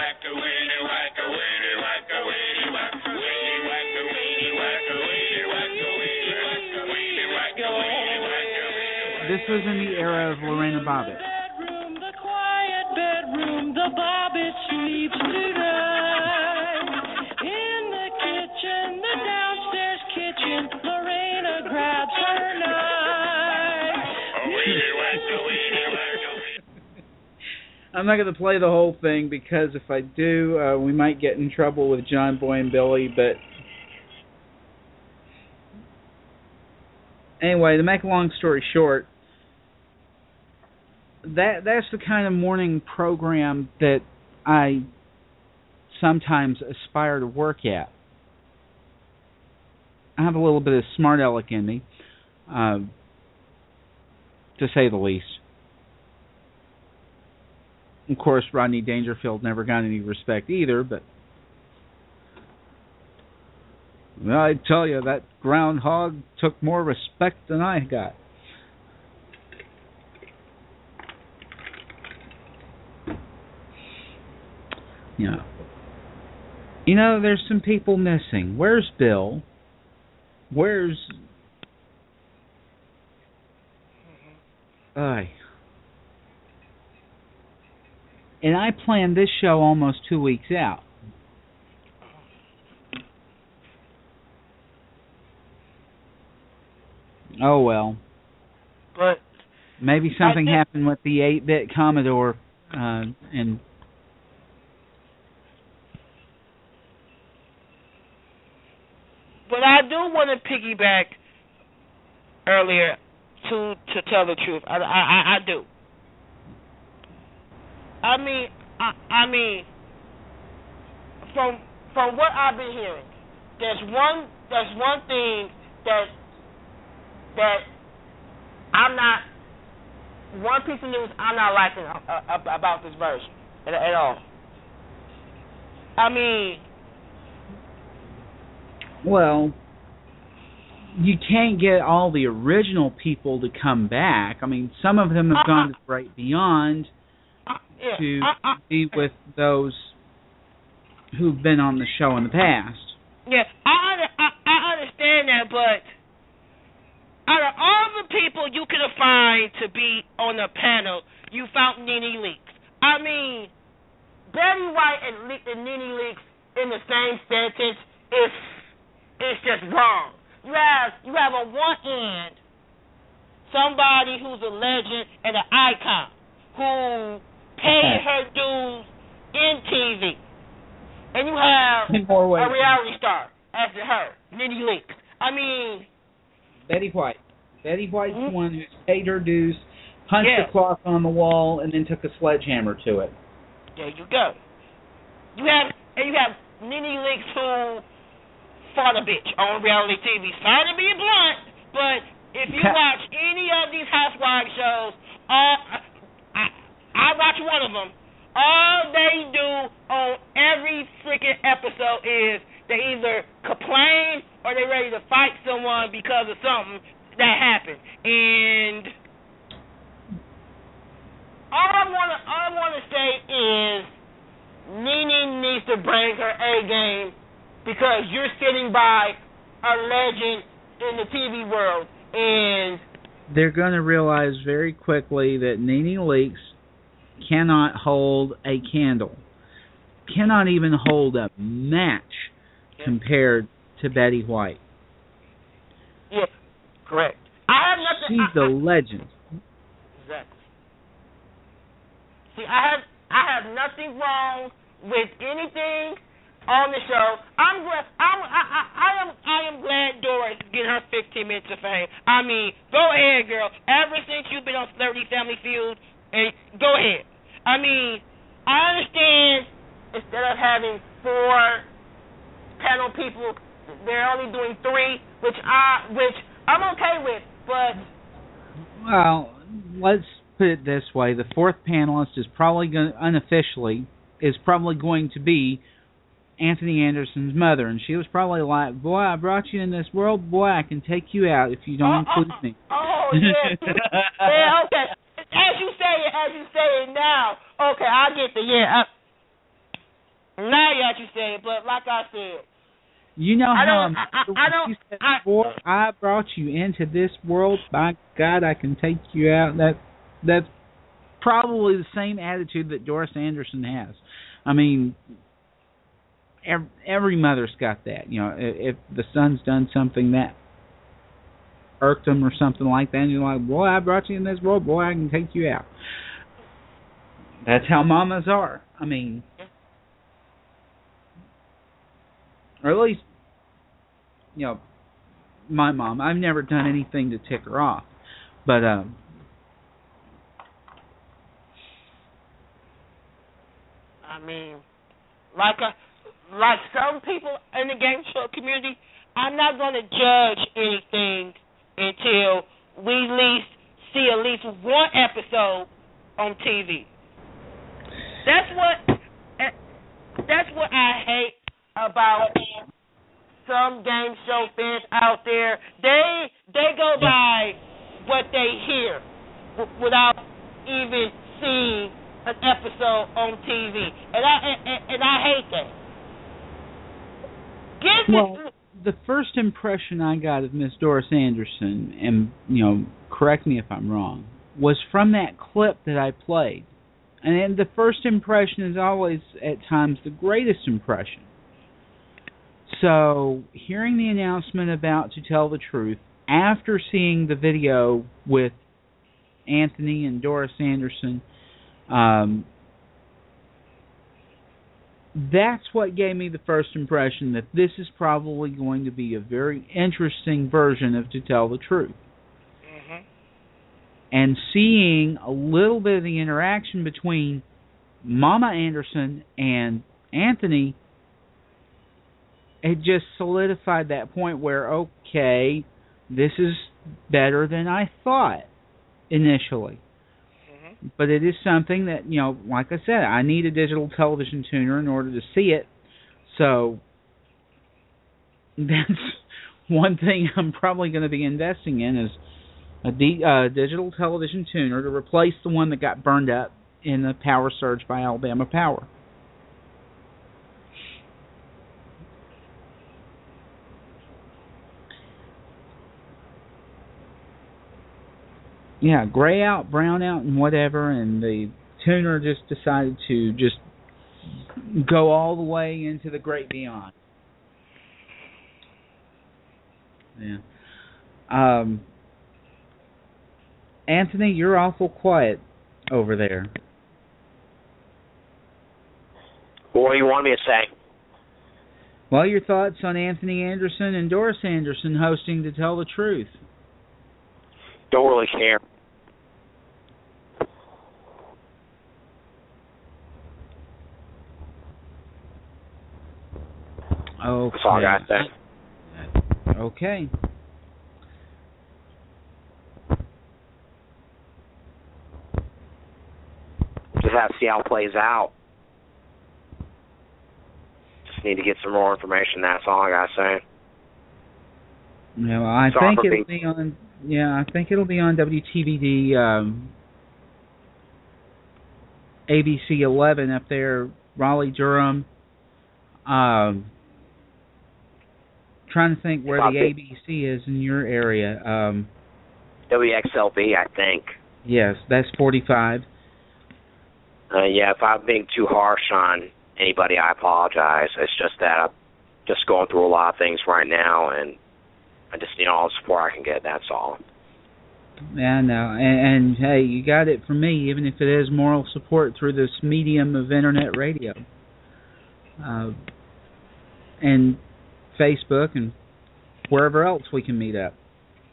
This was in the era of Lorena Bobbitt. Bedroom, the quiet bedroom, the Bobbitt sleeps tonight. In the kitchen, the downstairs kitchen, Lorena grabs her knife. I'm not going to play the whole thing because if I do, uh, we might get in trouble with John Boy and Billy, but anyway, to make a long story short, that that's the kind of morning program that I sometimes aspire to work at. I have a little bit of smart aleck in me, uh, to say the least. Of course, Rodney Dangerfield never got any respect either, but well, I tell you, that groundhog took more respect than I got. Yeah. You know, there's some people missing. Where's Bill? Where's... Ay. And I planned this show almost two weeks out. Oh, well. But maybe something think, happened with the eight-bit Commodore, uh, and... But I do want to piggyback earlier to to tell the truth. I, I, I do. I mean, I, I mean, from from what I've been hearing, there's one there's one thing that that I'm not one piece of news I'm not liking uh, about this version at, at all. I mean, well, you can't get all the original people to come back. I mean, some of them have gone to Great Beyond yeah, to uh, uh, be with those who've been on the show in the past. Yeah, I, I, I understand that, but out of all the people you could find to be on the panel, you found Nene Leakes. I mean, Betty White and, Le- and Nene Leakes in the same sentence is it's just wrong. You have you have on one end somebody who's a legend and an icon who paid her dues in T V, and you have in more ways. a reality star after her, Nene Leakes. I mean, Betty White. Betty White's mm-hmm. the one who's paid her dues, punched yes. the clock on the wall, and then took a sledgehammer to it. There you go. You have and you have Nene Leakes who fought a bitch on reality T V. Sorry to be blunt, but if you watch any of these housewives shows, uh, I, I watch one of them. All they do on every freaking episode is they either complain or they ready to fight someone because of something that happened. And all I wanna all I wanna say is Nene needs to bring her A game because you're sitting by a legend in the T V world, and they're going to realize very quickly that Nene Leakes cannot hold a candle, cannot even hold a match yeah. compared to Betty White. Yeah, correct. I have nothing. She's I, the I, legend. Exactly. See, I have I have nothing wrong with anything on the show. I'm glad. I'm, I, I, I am. I am glad Doris getting her fifteen minutes of fame. I mean, go ahead, girl. Ever since you've been on Celebrity Family Feud, and go ahead. I mean, I understand instead of having four panel people, they're only doing three, which I, which I'm okay with. But well, let's put it this way: the fourth panelist is probably going to, unofficially is probably going to be Anthony Anderson's mother, and she was probably like, "Boy, I brought you in this world. Boy, I can take you out if you don't oh, include oh, me." Oh yeah, yeah, okay. As you say it, as you say it now, okay, I get the yeah. I, now you actually say it, but like I said, you know I how don't, I, I, I don't. you said, I, "Boy, I brought you into this world. By God, I can take you out." That that's probably the same attitude that Doris Anderson has. I mean. Every, every mother's got that, you know. If, if the son's done something that irked them or something like that, and you're like, "Boy, I brought you in this world. Boy, I can take you out." That's how mamas are. I mean, or at least, you know, my mom. I've never done anything to tick her off, but um, I mean, like a. Like some people in the game show community, I'm not going to judge anything until we at least see at least one episode on T V. That's what that's what I hate about some game show fans out there. They they go by what they hear w- without even seeing an episode on T V, and I and, and I hate that. Well, the first impression I got of Miss Doris Anderson, and, you know, correct me if I'm wrong, was from that clip that I played. And then the first impression is always, at times, the greatest impression. So, hearing the announcement about To Tell the Truth, after seeing the video with Anthony and Doris Anderson, um... that's what gave me the first impression that this is probably going to be a very interesting version of To Tell the Truth. Mm-hmm. And seeing a little bit of the interaction between Mama Anderson and Anthony, it just solidified that point where, okay, this is better than I thought initially. But it is something that, you know, like I said, I need a digital television tuner in order to see it. So that's one thing I'm probably going to be investing in is a D, uh, digital television tuner to replace the one that got burned up in the power surge by Alabama Power. Yeah, gray out, brown out, and whatever, and the tuner just decided to just go all the way into the great beyond. Yeah. Um, Anthony, you're awful quiet over there. What do you want me to say? Well, your thoughts on Anthony Anderson and Doris Anderson hosting To Tell the Truth. Don't really care. Okay. That's all I got to say. Okay. Just have to see how it plays out. Just need to get some more information. That's all I got to say. No, I Sorry think it'll be on. Yeah, I think it'll be on W T V D um, A B C eleven up there, Raleigh, Durham. Um, trying to think where the A B C is in your area. Um, W X L V, I think. Yes, that's forty-five. Uh, yeah, if I'm being too harsh on anybody, I apologize. It's just that I'm just going through a lot of things right now, and I just need all the support I can get, that's all. Yeah, I know. And, and, hey, you got it from me, even if it is moral support through this medium of internet radio. Uh, and Facebook and wherever else we can meet up.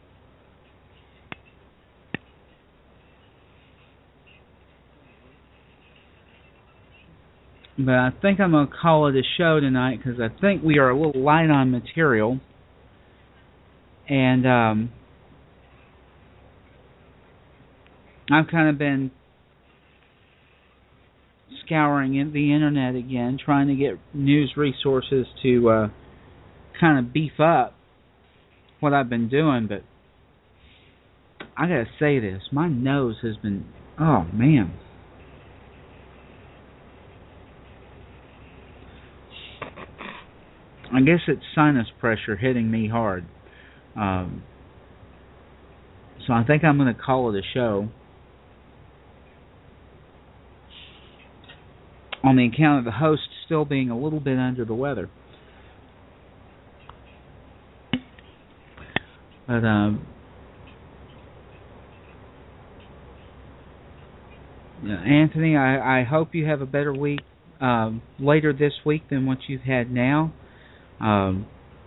But I think I'm going to call it a show tonight because I think we are a little light on material. And um, I've kind of been scouring in the internet again, trying to get news resources to uh, kind of beef up what I've been doing. But I got to say this, my nose has been, oh man. I guess it's sinus pressure hitting me hard. Um, so I think I'm going to call it a show. On the account of the host still being a little bit under the weather. But, um, Anthony, I, I hope you have a better week um, later this week than what you've had now. Um,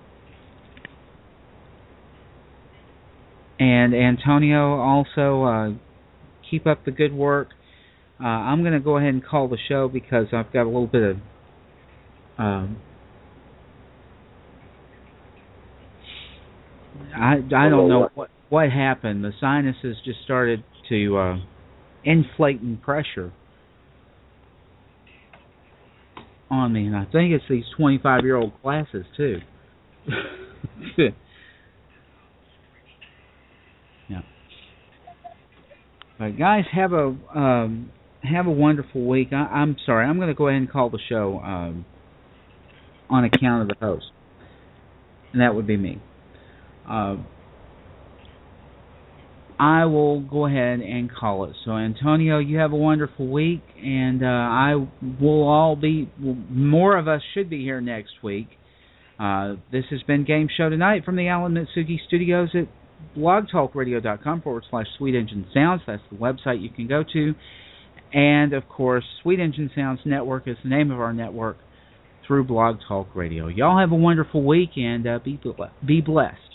and Antonio, also uh, keep up the good work. Uh, I'm going to go ahead and call the show because I've got a little bit of um, I I don't know what what happened. The sinuses just started to uh, inflate in pressure on me, and I think it's these twenty-five-year-old glasses too. Yeah. But guys, have a um, have a wonderful week. I, I'm sorry, I'm going to go ahead and call the show um, on account of the host, and that would be me. Uh, I will go ahead and call it. So, Antonio, you have a wonderful week, and uh, I will all be, more of us should be here next week. Uh, this has been Game Show Tonight from the Alan Mitsugi Studios at blogtalkradio.com forward slash Sweet Engine Sounds. That's the website you can go to. And, of course, Sweet Engine Sounds Network is the name of our network through Blog Talk Radio. Y'all have a wonderful week, and uh, be, be blessed.